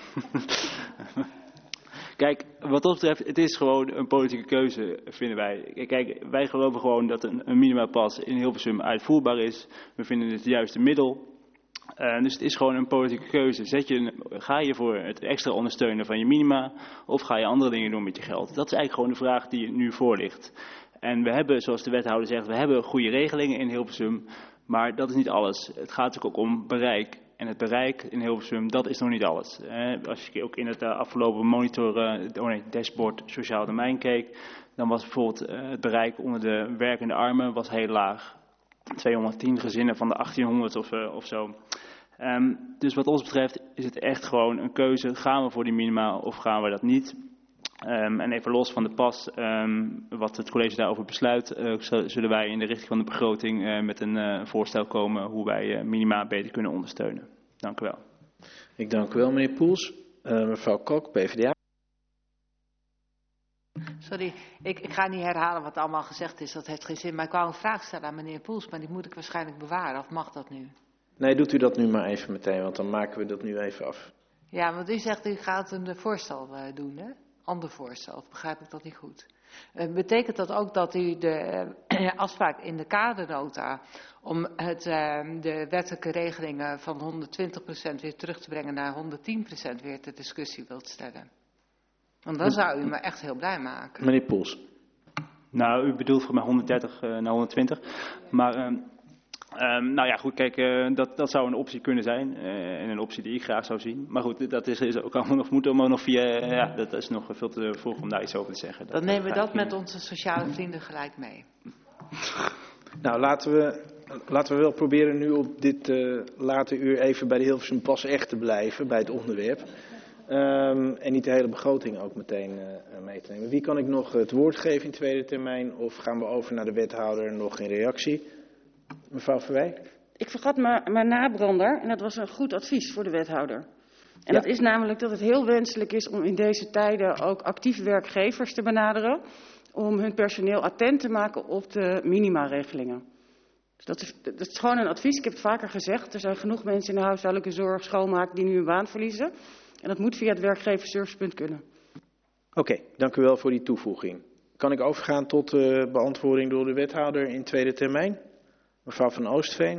Kijk, wat dat betreft, het is gewoon een politieke keuze, vinden wij. Kijk, wij geloven gewoon dat een, een minimapas in Hilversum uitvoerbaar is. We vinden het het juiste middel. Uh, dus het is gewoon een politieke keuze. Zet je, ga je voor het extra ondersteunen van je minima of ga je andere dingen doen met je geld? Dat is eigenlijk gewoon de vraag die nu voor ligt. En we hebben, zoals de wethouder zegt, we hebben goede regelingen in Hilversum. Maar dat is niet alles. Het gaat natuurlijk ook om bereik. En het bereik in Hilversum, dat is nog niet alles. Eh, als je ook in het uh, afgelopen monitor, uh, oh nee, dashboard sociaal domein keek, dan was bijvoorbeeld uh, het bereik onder de werkende armen was heel laag. tweehonderdtien gezinnen van de achttienhonderd of, uh, of zo. Um, dus wat ons betreft is het echt gewoon een keuze. Gaan we voor die minima of gaan we dat niet? Um, en even los van de pas, um, wat het college daarover besluit, uh, zullen wij in de richting van de begroting uh, met een uh, voorstel komen hoe wij uh, minima beter kunnen ondersteunen. Dank u wel. Ik dank u wel, meneer Poels. Uh, mevrouw Kok, P v d A. Sorry, ik, ik ga niet herhalen wat allemaal gezegd is, dat heeft geen zin. Maar ik wou een vraag stellen aan meneer Poels, maar die moet ik waarschijnlijk bewaren. Of mag dat nu? Nee, doet u dat nu maar even meteen, want dan maken we dat nu even af. Ja, want u zegt u gaat een voorstel uh, doen, hè? Ander voorstel, of begrijp ik dat niet goed? Uh, betekent dat ook dat u de uh, afspraak in de kadernota om het, uh, de wettelijke regelingen van honderdtwintig procent weer terug te brengen naar honderdtien procent weer ter discussie wilt stellen? Want dan zou u me echt heel blij maken. Meneer Poels. Nou, u bedoelt voor mij honderddertig uh, naar honderdtwintig. Maar, uh, um, nou ja, goed, kijk, uh, dat, dat zou een optie kunnen zijn. Uh, en een optie die ik graag zou zien. Maar goed, dat is, is ook allemaal nog, moet allemaal nog via, uh, ja, dat is nog veel te vroeg om daar iets over te zeggen. Dan dat, nemen we dat met niet. onze sociale vrienden gelijk mee. Nou, laten we, laten we wel proberen nu op dit uh, late uur even bij de Hilversum Pas echt te blijven, bij het onderwerp. Um, en niet de hele begroting ook meteen uh, mee te nemen. Wie kan ik nog het woord geven in tweede termijn? Of gaan we over naar de wethouder nog in reactie? Mevrouw Verwij? Ik vergat mijn nabrander en dat was een goed advies voor de wethouder. En Ja. dat is namelijk dat het heel wenselijk is om in deze tijden ook actief werkgevers te benaderen. Om hun personeel attent te maken op de minimaregelingen. Dus dat is, dat is gewoon een advies. Ik heb het vaker gezegd. Er zijn genoeg mensen in de huishoudelijke zorg, schoonmaak die nu hun baan verliezen. En dat moet via het werkgeversservicepunt kunnen. Oké, okay, dank u wel voor die toevoeging. Kan ik overgaan tot uh, beantwoording door de wethouder in tweede termijn? Mevrouw van Oostveen.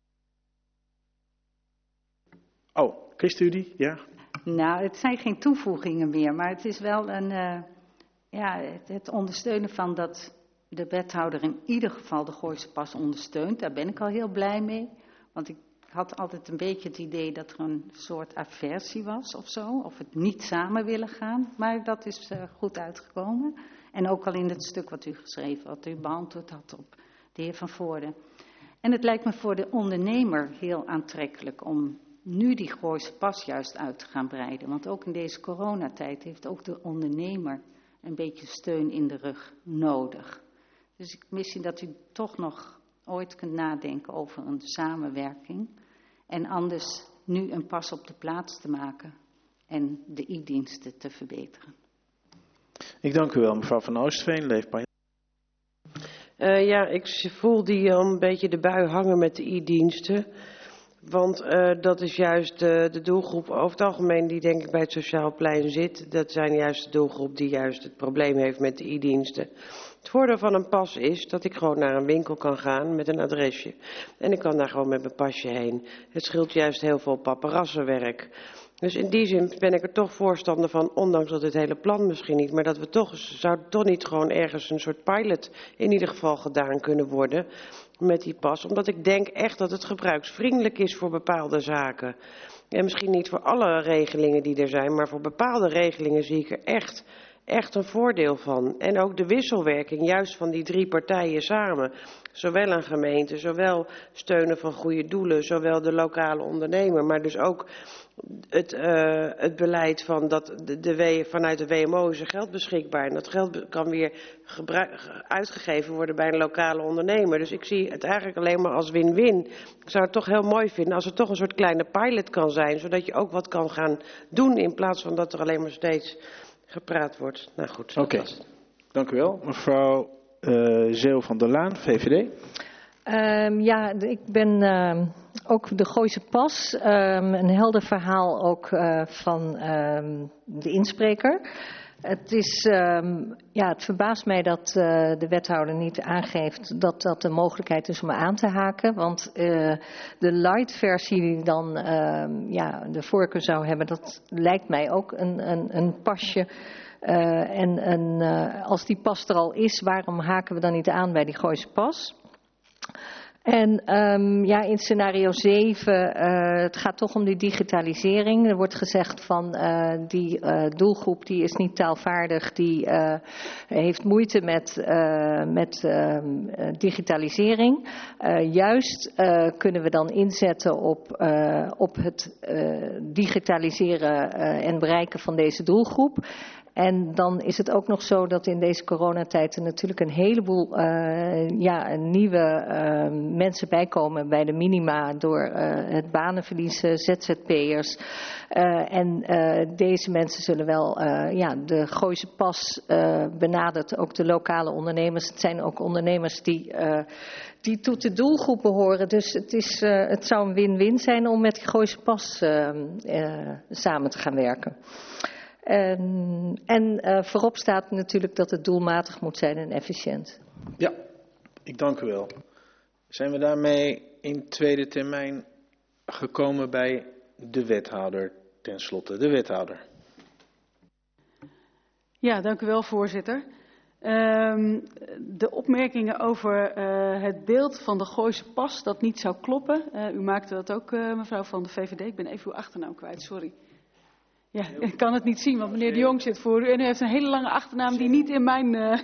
Oh, ChristenUnie, ja. Nou, het zijn geen toevoegingen meer, maar het is wel een, uh, ja, het, het ondersteunen van dat de wethouder in ieder geval de Gooise Pas ondersteunt. Daar ben ik al heel blij mee, want ik had altijd een beetje het idee dat er een soort aversie was of zo, of het niet samen willen gaan, maar dat is uh, goed uitgekomen. En ook al in het stuk wat u geschreven had, u beantwoord had op de heer Van Voorde. En het lijkt me voor de ondernemer heel aantrekkelijk om nu die Gooise Pas juist uit te gaan breiden. Want ook in deze coronatijd heeft ook de ondernemer een beetje steun in de rug nodig. Dus ik misschien dat u toch nog ooit kunt nadenken over een samenwerking. En anders nu een pas op de plaats te maken en de e-diensten te verbeteren. Ik dank u wel, mevrouw van Oostveen, leefbaar. Uh, ja, ik voel die al een beetje de bui hangen met de e-diensten. Want uh, dat is juist uh, de doelgroep over het algemeen die denk ik bij het sociaal plein zit. Dat zijn juist de doelgroep die juist het probleem heeft met de e-diensten. Het voordeel van een pas is dat ik gewoon naar een winkel kan gaan met een adresje. En ik kan daar gewoon met mijn pasje heen. Het scheelt juist heel veel paparassenwerk. Dus in die zin ben ik er toch voorstander van, ondanks dat het hele plan misschien niet, maar dat we toch, zou toch niet gewoon ergens een soort pilot in ieder geval gedaan kunnen worden met die pas. Omdat ik denk echt dat het gebruiksvriendelijk is voor bepaalde zaken. En misschien niet voor alle regelingen die er zijn, maar voor bepaalde regelingen zie ik er echt, echt een voordeel van. En ook de wisselwerking juist van die drie partijen samen. Zowel een gemeente, zowel steunen van goede doelen, zowel de lokale ondernemer, maar dus ook het, uh, het beleid van dat de, de w, vanuit de W M O is er geld beschikbaar. En dat geld kan weer uitgegeven worden bij een lokale ondernemer. Dus ik zie het eigenlijk alleen maar als win-win. Ik zou het toch heel mooi vinden als er toch een soort kleine pilot kan zijn, zodat je ook wat kan gaan doen in plaats van dat er alleen maar steeds gepraat wordt. Nou goed. Oké, okay. Dank u wel. Mevrouw uh, Zeel van der Laan, V V D. Um, ja, ik ben uh, ook de Gooise Pas. Um, een helder verhaal ook uh, van um, de inspreker. Het, is, um, ja, het verbaast mij dat uh, de wethouder niet aangeeft dat dat de mogelijkheid is om aan te haken. Want uh, de light versie die dan uh, ja, de voorkeur zou hebben, dat lijkt mij ook een, een, een pasje. Uh, en en uh, als die pas er al is, waarom haken we dan niet aan bij die Gooise Pas? En um, ja, in scenario zeven, uh, het gaat toch om die digitalisering. Er wordt gezegd van uh, die uh, doelgroep die is niet taalvaardig, die uh, heeft moeite met, uh, met uh, digitalisering. Uh, juist uh, kunnen we dan inzetten op, uh, op het uh, digitaliseren uh, en bereiken van deze doelgroep. En dan is het ook nog zo dat in deze coronatijd er natuurlijk een heleboel uh, ja, nieuwe uh, mensen bijkomen bij de minima door uh, het banenverliezen, Z Z P'ers. Uh, en uh, deze mensen zullen wel, uh, ja, de Gooise Pas uh, benadert ook de lokale ondernemers. Het zijn ook ondernemers die, uh, die tot de doelgroep behoren. Dus het, is, uh, het zou een win-win zijn om met die Gooise Pas uh, uh, samen te gaan werken. En, en uh, voorop staat natuurlijk dat het doelmatig moet zijn en efficiënt. Ja, ik dank u wel. Zijn we daarmee in tweede termijn gekomen bij de wethouder tenslotte? De wethouder. Ja, dank u wel, voorzitter. Um, de opmerkingen over uh, het beeld van de Gooise Pas dat niet zou kloppen. Uh, u maakte dat ook, uh, mevrouw van de V V D. Ik ben even uw achternaam kwijt, sorry. Ja, ik kan het niet zien, want meneer De Jong zit voor u en u heeft een hele lange achternaam die niet in mijn, uh,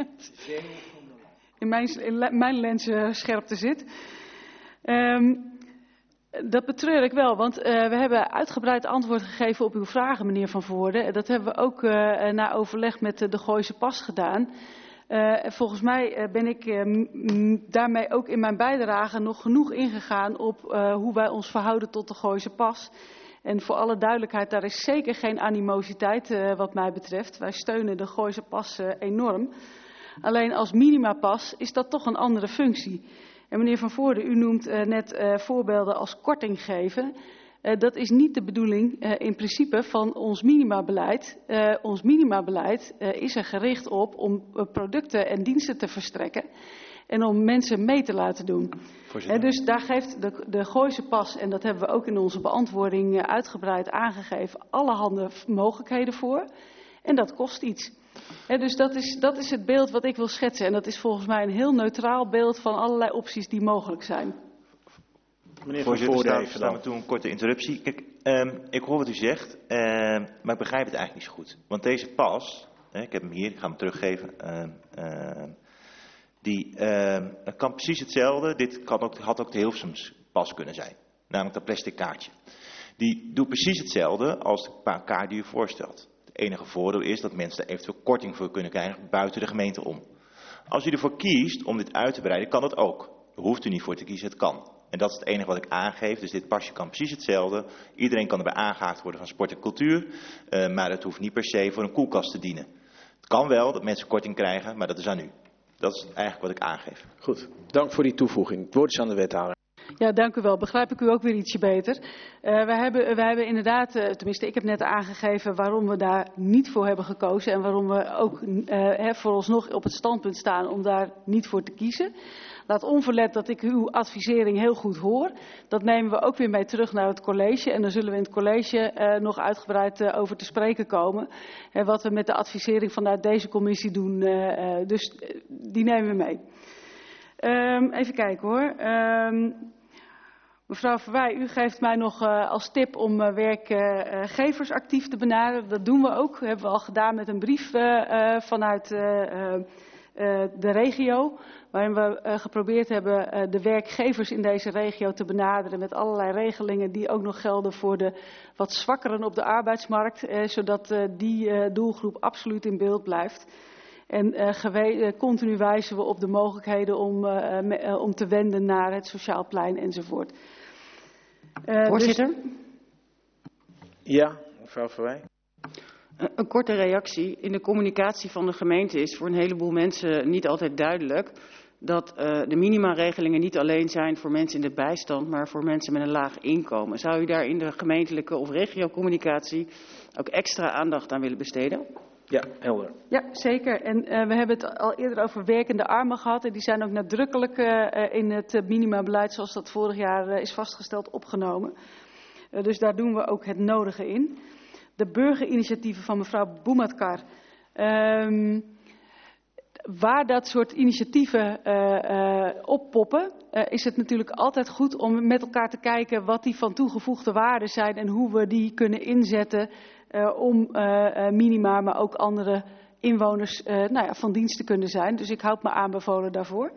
in mijn, in mijn lensscherpte zit. Um, dat betreur ik wel, want uh, we hebben uitgebreid antwoord gegeven op uw vragen, meneer Van Voorde. Dat hebben we ook uh, na overleg met uh, de Gooise Pas gedaan. Uh, volgens mij uh, ben ik uh, m- daarmee ook in mijn bijdrage nog genoeg ingegaan op uh, hoe wij ons verhouden tot de Gooise Pas. En voor alle duidelijkheid, daar is zeker geen animositeit uh, wat mij betreft. Wij steunen de Gooise Pas uh, enorm. Alleen als minimapas is dat toch een andere functie. En meneer Van Voorde, u noemt uh, net uh, voorbeelden als korting geven. Uh, dat is niet de bedoeling uh, in principe van ons minimabeleid. Uh, ons minimabeleid uh, is er gericht op om uh, producten en diensten te verstrekken. En om mensen mee te laten doen. He, dus daar geeft de, de Gooise Pas, en dat hebben we ook in onze beantwoording uitgebreid aangegeven, allerhande mogelijkheden voor. En dat kost iets. He, dus dat is, dat is het beeld wat ik wil schetsen. En dat is volgens mij een heel neutraal beeld van allerlei opties die mogelijk zijn. Meneer Van Voorde, staan, staan we toe een korte interruptie. Kijk, um, ik hoor wat u zegt, uh, maar ik begrijp het eigenlijk niet zo goed. Want deze pas, uh, ik heb hem hier, ik ga hem teruggeven. Uh, uh, Die uh, kan precies hetzelfde, dit kan ook, had ook de Hilversums pas kunnen zijn. Namelijk dat plastic kaartje. Die doet precies hetzelfde als de kaart die u voorstelt. Het enige voordeel is dat mensen er eventueel korting voor kunnen krijgen buiten de gemeente om. Als u ervoor kiest om dit uit te breiden, kan dat ook. Daar hoeft u niet voor te kiezen, het kan. En dat is het enige wat ik aangeef. Dus dit pasje kan precies hetzelfde. Iedereen kan erbij aangehaakt worden van sport en cultuur. Uh, maar het hoeft niet per se voor een koelkast te dienen. Het kan wel dat mensen korting krijgen, maar dat is aan u. Dat is eigenlijk wat ik aangeef. Goed, dank voor die toevoeging. Het woord is aan de wethouder. Ja, dank u wel. Begrijp ik u ook weer ietsje beter. Uh, we, hebben, we hebben inderdaad, uh, tenminste ik heb net aangegeven waarom we daar niet voor hebben gekozen. En waarom we ook uh, vooralsnog op het standpunt staan om daar niet voor te kiezen. Laat onverlet dat ik uw advisering heel goed hoor. Dat nemen we ook weer mee terug naar het college. En daar zullen we in het college uh, nog uitgebreid uh, over te spreken komen. En wat we met de advisering vanuit deze commissie doen. Uh, uh, dus uh, die nemen we mee. Um, even kijken hoor. Um, mevrouw Verwij, u geeft mij nog uh, als tip om uh, werkgevers actief te benaderen. Dat doen we ook. Dat hebben we al gedaan met een brief uh, uh, vanuit uh, uh, de regio. Waarin we uh, geprobeerd hebben uh, de werkgevers in deze regio te benaderen. Met allerlei regelingen die ook nog gelden voor de wat zwakkeren op de arbeidsmarkt. Uh, zodat uh, die uh, doelgroep absoluut in beeld blijft. En uh, gewe- continu wijzen we op de mogelijkheden om, uh, me, uh, om te wenden naar het sociaal plein enzovoort. Uh, Voorzitter? Dus... Ja, mevrouw Verwij. Een korte reactie. In de communicatie van de gemeente is voor een heleboel mensen niet altijd duidelijk dat uh, de minimaregelingen niet alleen zijn voor mensen in de bijstand, maar voor mensen met een laag inkomen. Zou u daar in de gemeentelijke of regiocommunicatie ook extra aandacht aan willen besteden? Ja, helder. Ja, zeker. En uh, we hebben het al eerder over werkende armen gehad. En die zijn ook nadrukkelijk uh, in het minimabeleid, zoals dat vorig jaar uh, is vastgesteld, opgenomen. Uh, dus daar doen we ook het nodige in. De burgerinitiatieven van mevrouw Boumatkar. Um, waar dat soort initiatieven uh, uh, oppoppen, uh, is het natuurlijk altijd goed om met elkaar te kijken wat die van toegevoegde waarde zijn en hoe we die kunnen inzetten uh, om uh, uh, minima, maar ook andere inwoners uh, nou ja, van dienst te kunnen zijn. Dus ik houd me aanbevolen daarvoor.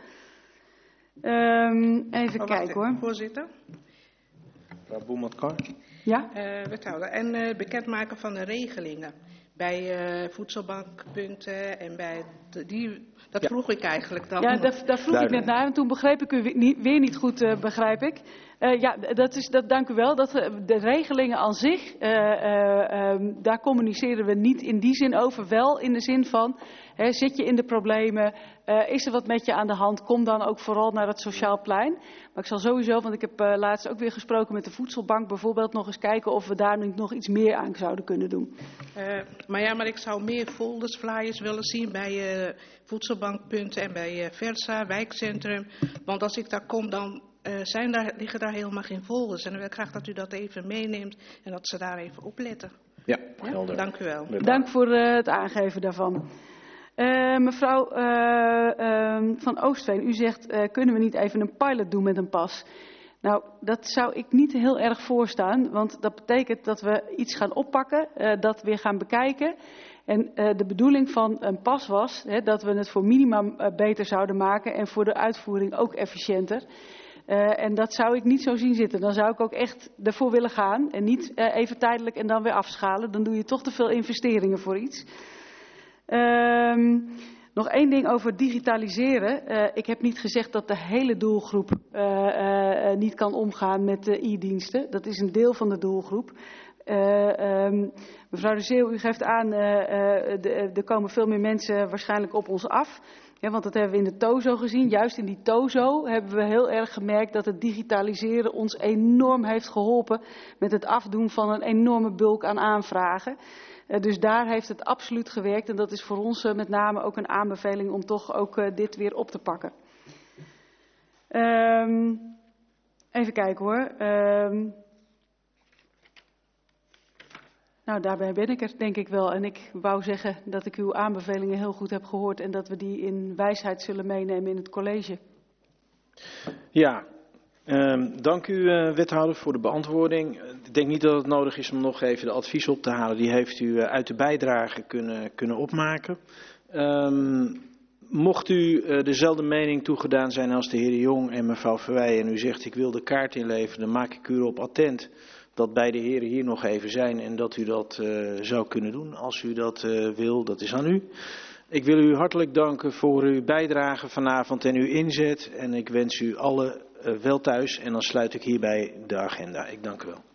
Um, even oh, kijken hoor. Voorzitter. Mevrouw Boumatkar. Ja? Uh, wethouder. En uh, bekendmaken van de regelingen bij uh, voedselbankpunten en bij de, die, dat ja. vroeg ik eigenlijk dan. Ja, daar, daar vroeg Duidelijk. ik net naar en toen begreep ik u weer niet, weer niet goed, uh, begrijp ik. Uh, ja, dat is, dat, dank u wel. Dat, uh, de regelingen aan zich, uh, uh, um, daar communiceren we niet in die zin over. Wel in de zin van, hè, zit je in de problemen, uh, is er wat met je aan de hand, kom dan ook vooral naar het sociaal plein. Maar ik zal sowieso, want ik heb uh, laatst ook weer gesproken met de voedselbank bijvoorbeeld, nog eens kijken of we daar nu nog iets meer aan zouden kunnen doen. Uh, maar ja, maar ik zou meer folders, flyers willen zien bij uh, voedselbankpunten en bij uh, Versa, wijkcentrum. Want als ik daar kom, dan uh, zijn daar, liggen daar helemaal geen folders. En dan wil ik graag dat u dat even meeneemt en dat ze daar even op letten. Ja, ja? helder. Dank u wel. Dank voor uh, het aangeven daarvan. Uh, mevrouw uh, uh, van Oostveen, u zegt, uh, kunnen we niet even een pilot doen met een pas? Nou, dat zou ik niet heel erg voorstaan, want dat betekent dat we iets gaan oppakken, uh, dat weer gaan bekijken. En uh, de bedoeling van een pas was hè, dat we het voor minima uh, beter zouden maken en voor de uitvoering ook efficiënter. Uh, en dat zou ik niet zo zien zitten. Dan zou ik ook echt ervoor willen gaan en niet uh, even tijdelijk en dan weer afschalen. Dan doe je toch te veel investeringen voor iets. Um, nog één ding over digitaliseren. Uh, ik heb niet gezegd dat de hele doelgroep uh, uh, niet kan omgaan met de e-diensten. Dat is een deel van de doelgroep. Uh, um, mevrouw de Zeeuw, u geeft aan, uh, uh, er komen veel meer mensen waarschijnlijk op ons af. Ja, want dat hebben we in de TOZO gezien. Juist in die TOZO hebben we heel erg gemerkt dat het digitaliseren ons enorm heeft geholpen met het afdoen van een enorme bulk aan aanvragen. Uh, dus daar heeft het absoluut gewerkt en dat is voor ons uh, met name ook een aanbeveling om toch ook uh, dit weer op te pakken. Um, even kijken hoor. Um, Nou, daarbij ben ik er denk ik wel. En ik wou zeggen dat ik uw aanbevelingen heel goed heb gehoord en dat we die in wijsheid zullen meenemen in het college. Ja, uh, dank u uh, wethouder voor de beantwoording. Ik denk niet dat het nodig is om nog even de advies op te halen. Die heeft u uh, uit de bijdrage kunnen, kunnen opmaken. Um, mocht u uh, dezelfde mening toegedaan zijn als de heer Jong en mevrouw Verwij en u zegt ik wil de kaart inleveren, dan maak ik u erop attent dat beide heren hier nog even zijn en dat u dat uh, zou kunnen doen als u dat uh, wil. Dat is aan u. Ik wil u hartelijk danken voor uw bijdrage vanavond en uw inzet. En ik wens u allen uh, wel thuis en dan sluit ik hierbij de agenda. Ik dank u wel.